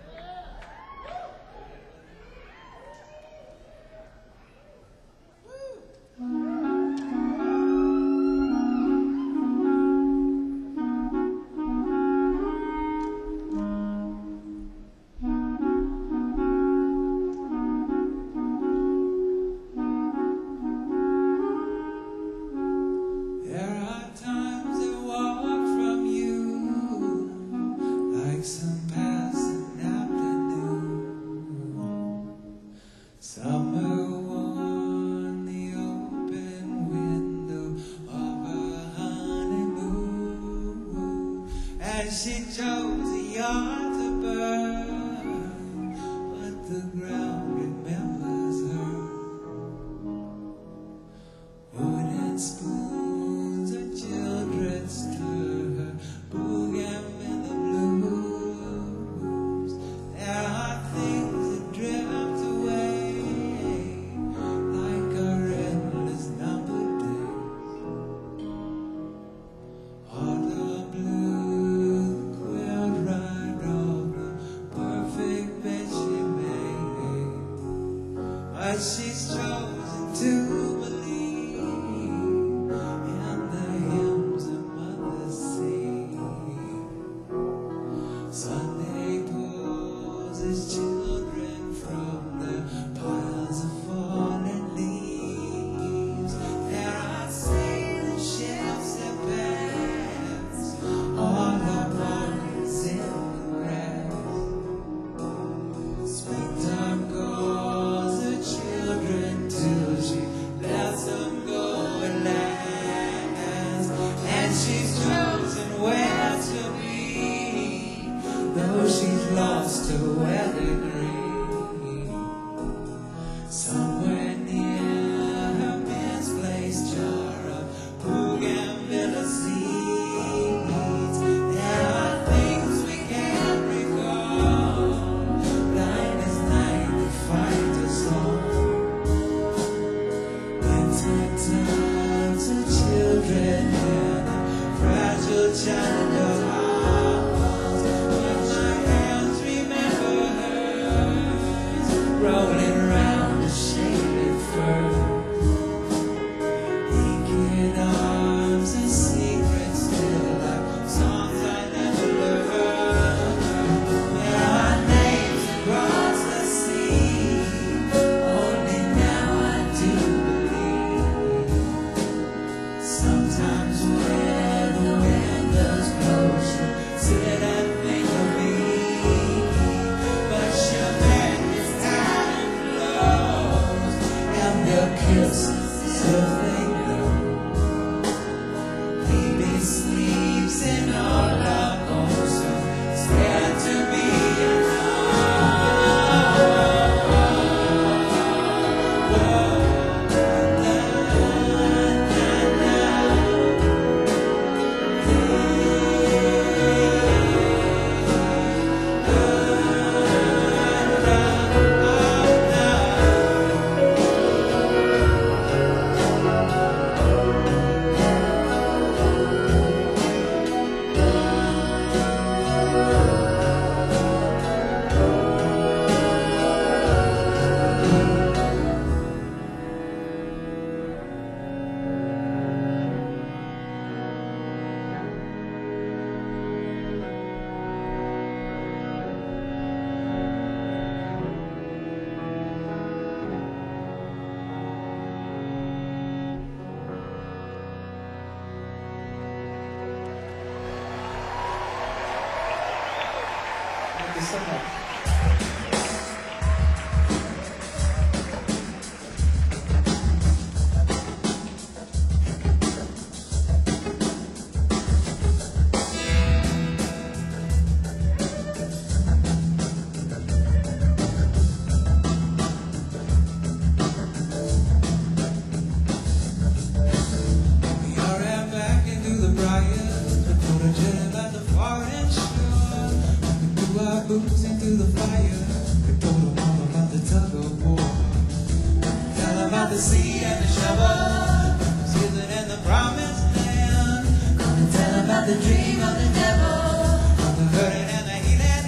She chose the yard to burn, but the ground remembers her. Wooden spoons her children stir her, bougainvillea blues. There are things that drift away like our endless numbered days. All the blue she's chosen to believe in the hymns her mother sings. Sunday pulls his children from their piles of fallen leaves. There are sailing ships that pass all our mornings in the grass. Springtime calls children till she lets them go at last, and she's chosen where to be, though she's lost her wedding ring. Somewhere near her misplaced jar of bougainvillea seeds, there are things we can't recall, blind as night that find us all. Times of children in fragile child hearts, but my hands remember hers, rolling round a shady fur. Aching arms and secrets still like songs I never learned. There are names across the sea, only now I do. Sometimes when the windows close, she'll sit and think of me, but she'll make this time close, and they'll kiss till they know. Baby sleeps in all our homes, so scared to be Thank you so much. Boots into the fire. We told them all about the tug of war. Tell them about the sea and the shovel, season in the promised land. Come and tell them about the dream of the devil, of the hurting and the healing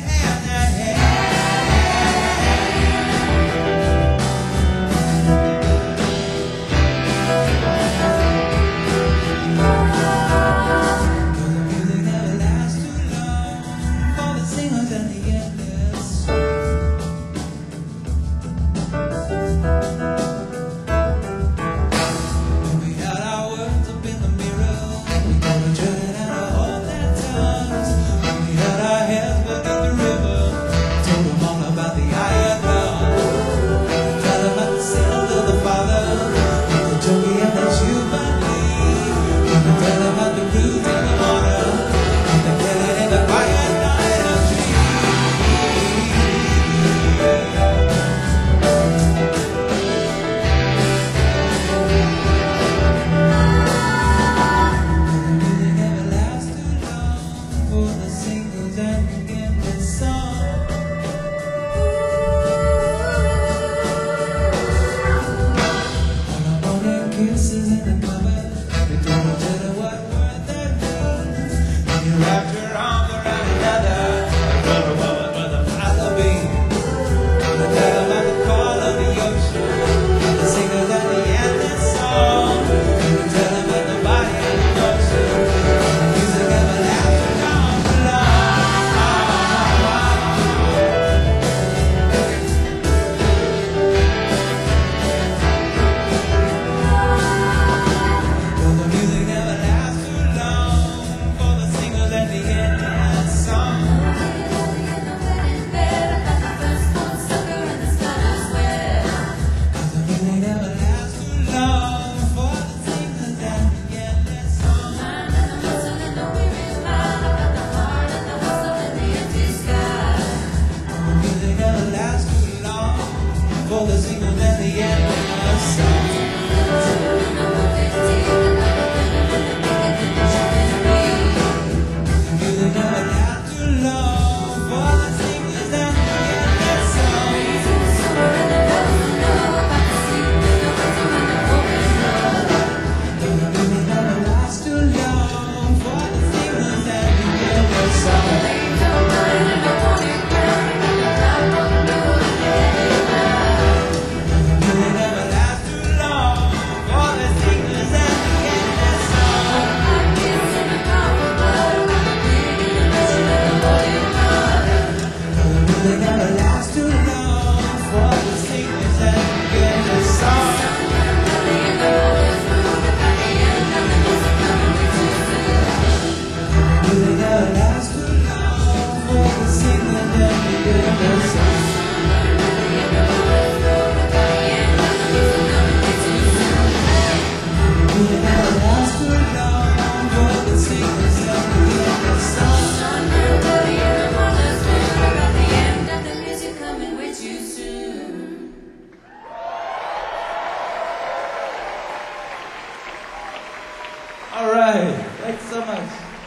All right. Thanks so much.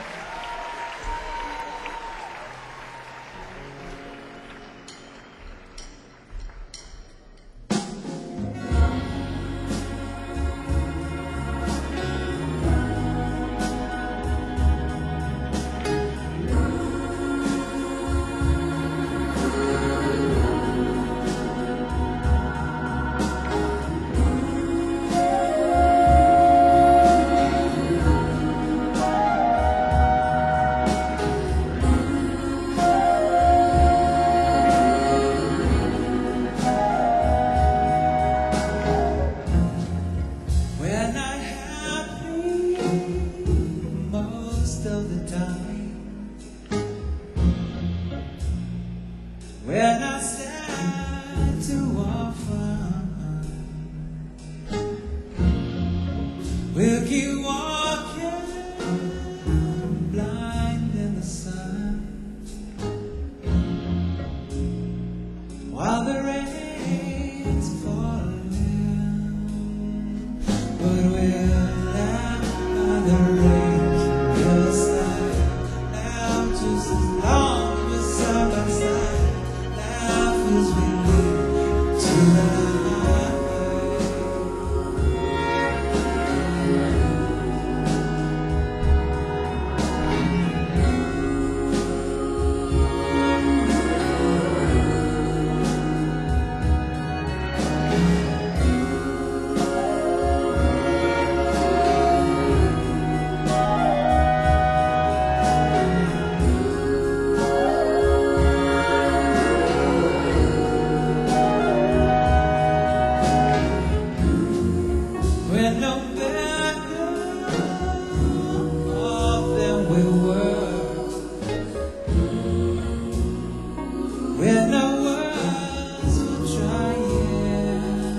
We're not happy most of the time. We're not sad too often. We'll keep walking blind in the sun while the rain's falling. But we're laugh by the rain, we'll slide now just as long as side by side. Laugh as we live to the light. We're no better off than we were. We're no worse for trying.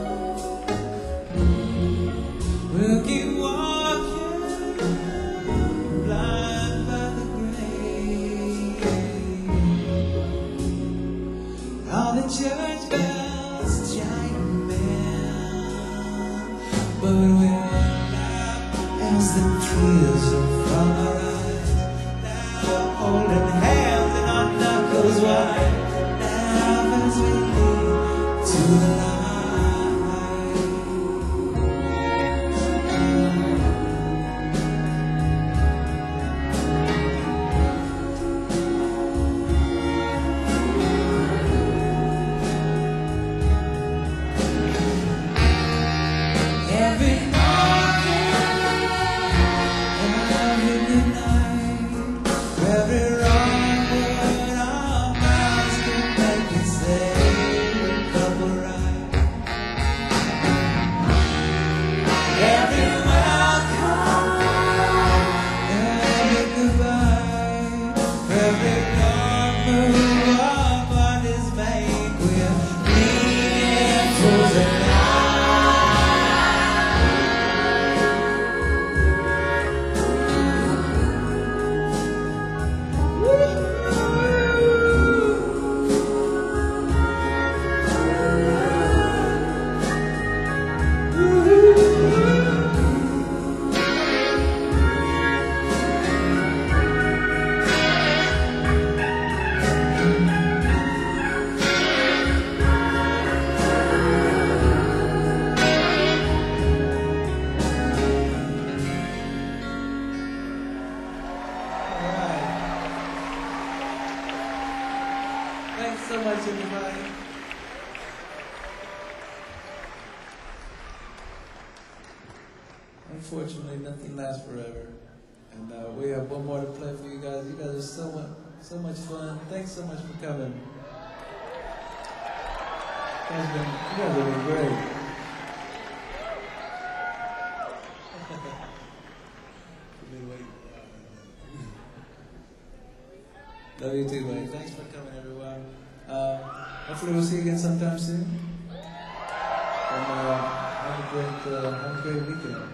We'll keep walking blind by the grave. All the church bells chiming, but we're laugh as the tears are from our eyes. Now holding hands and our knuckles wide. Laugh as we lead to the light. Every Thanks so much, everybody. Unfortunately, nothing lasts forever, and we have one more to play for you guys. You guys are so much fun. Thanks so much for coming. You guys have been great. Love you too, buddy. Thanks for coming, everyone. Hopefully we'll see you again sometime soon. And have a great weekend.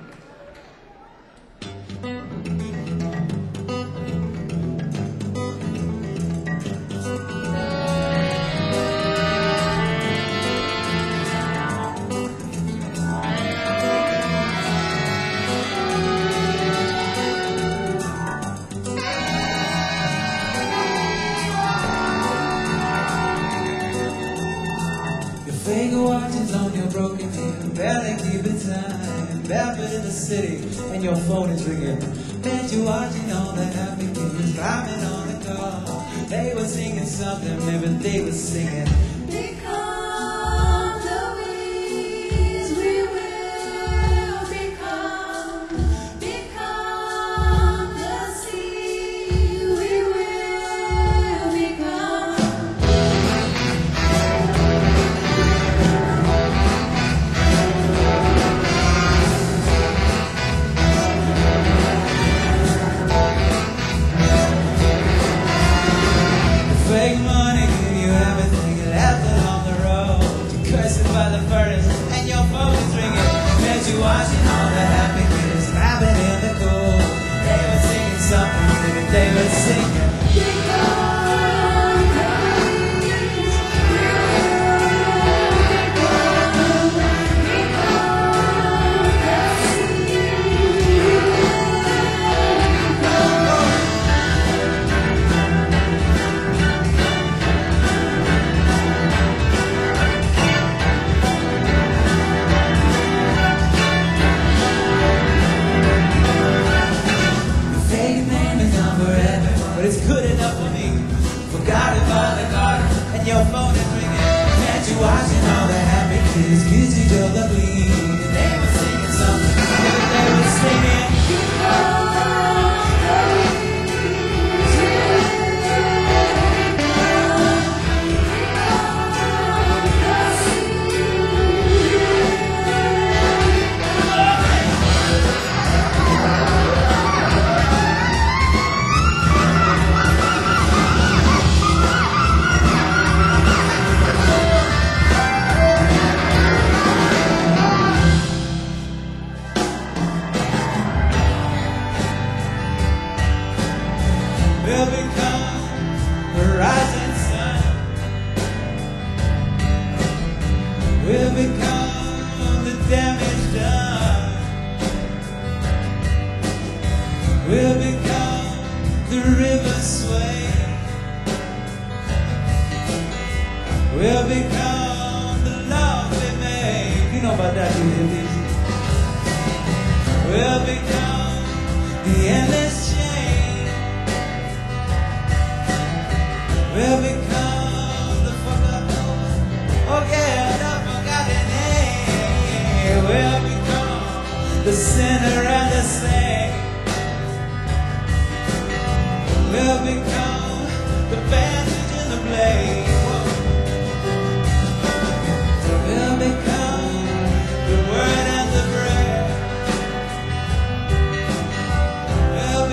barefoot in the city and your phone is ringing. And you're watching all the happy kids climbing on the car. They were singing something, maybe they were singing. Become the winds, we will become the sea, we will become. Fake money give you everything you left along the road. You're cursing by the furnace and your phone is ringing. Met you watching all the happy kids rapping in the cold. They were singing something, maybe they were singing. But it's good enough for me. Forgot about the garden and your phone is ringing. And you watching all the happy kids kiss each other bleed. And they were singing something, maybe they were singing. We'll become the rising sun. We'll become the damage done. We'll become the river sway. We'll become the love we make. You know about that, you hippies. We'll become the endless chain. We'll become the forgotten, oh yeah, the forgotten name. We'll become the sinner and the saint. We'll become the bandage and the blade. We'll become the word and the bread. We'll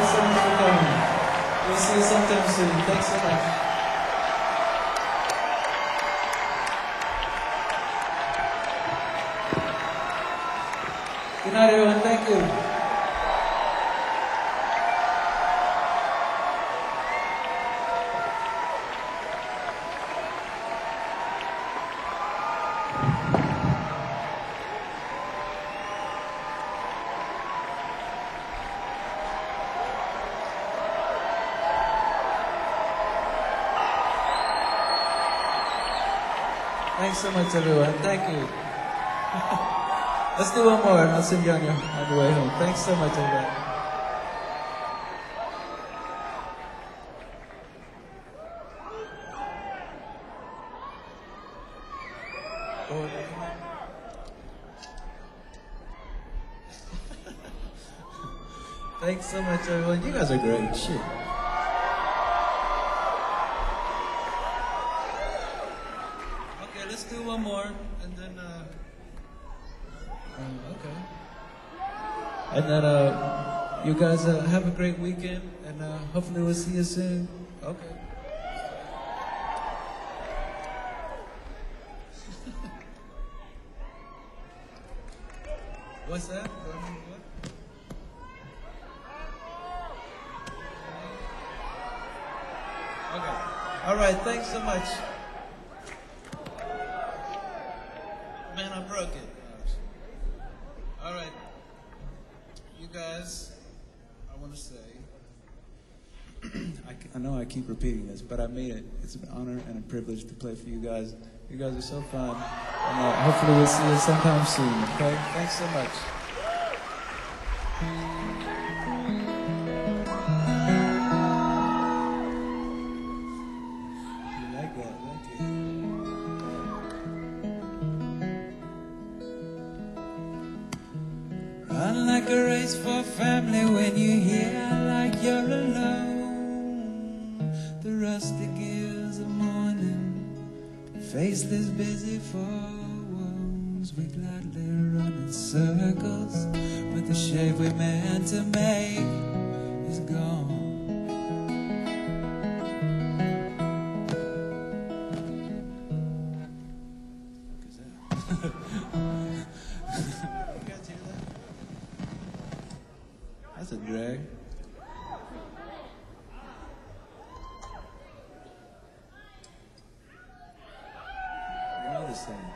Thanks so much for coming. We'll see you sometime soon. Thanks so much. Good night, everyone. Thank you. Thanks so much, everyone. Thank you. Let's do one more, and I'll send you on the way home. Thanks so much, everybody. Oh, thanks so much, everyone. You guys are great. Shit. Okay, let's do one more, and then, okay. And then, you guys have a great weekend, and hopefully we'll see you soon. Okay. What's that? What? Okay. All right. Thanks so much. Man, I broke it. All right. You guys, I want to say, I know I keep repeating this, but I made it. It's an honor and a privilege to play for you guys. You guys are so fun. And hopefully we'll see you sometime soon, okay? Thanks so much. You like that, like it. Run like a race for family when you hear like you're alone. The rusty gears of morning, faceless busy phones. We gladly run in circles, but the shape we meant to make is gone. That's a drag. You know this thing.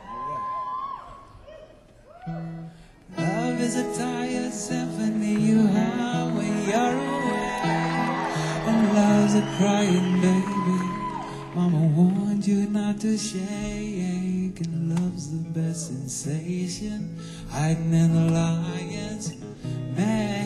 All right. Love is a tired symphony you hum when you're away. And love's a crying baby. Mama warned you not to shake. And love's the best sensation hiding in the lion's mane.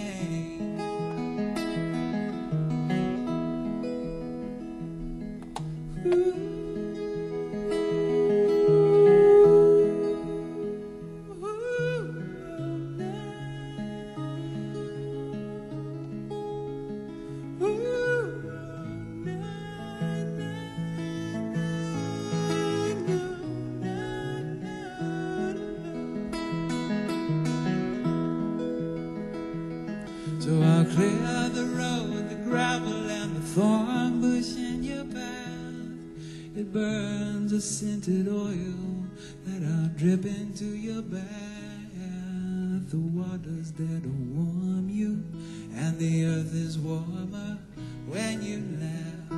So I'll clear the road, the gravel and the thorn bush in your path. It burns a scented oil that I'll drip into your bath. The water's there to warm you, and the earth is warmer when you laugh.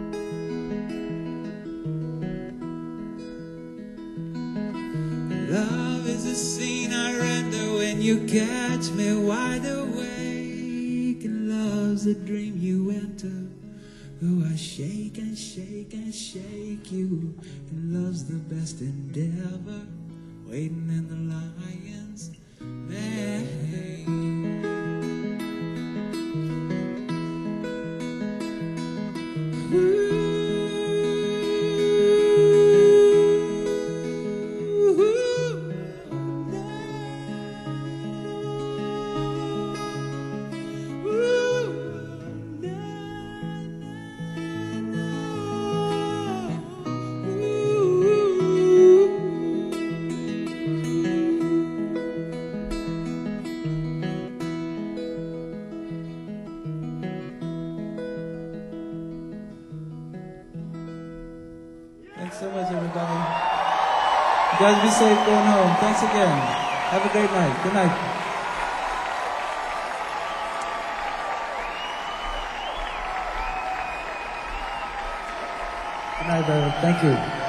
Love is a scene I render when you catch me wide awake. And love's a dream you enter, though I shake and shake and shake you. And love's the best endeavor, waiting in the lion's mane. guys be safe going home. Thanks again. Have a great night. Good night. Good night, brother. Thank you.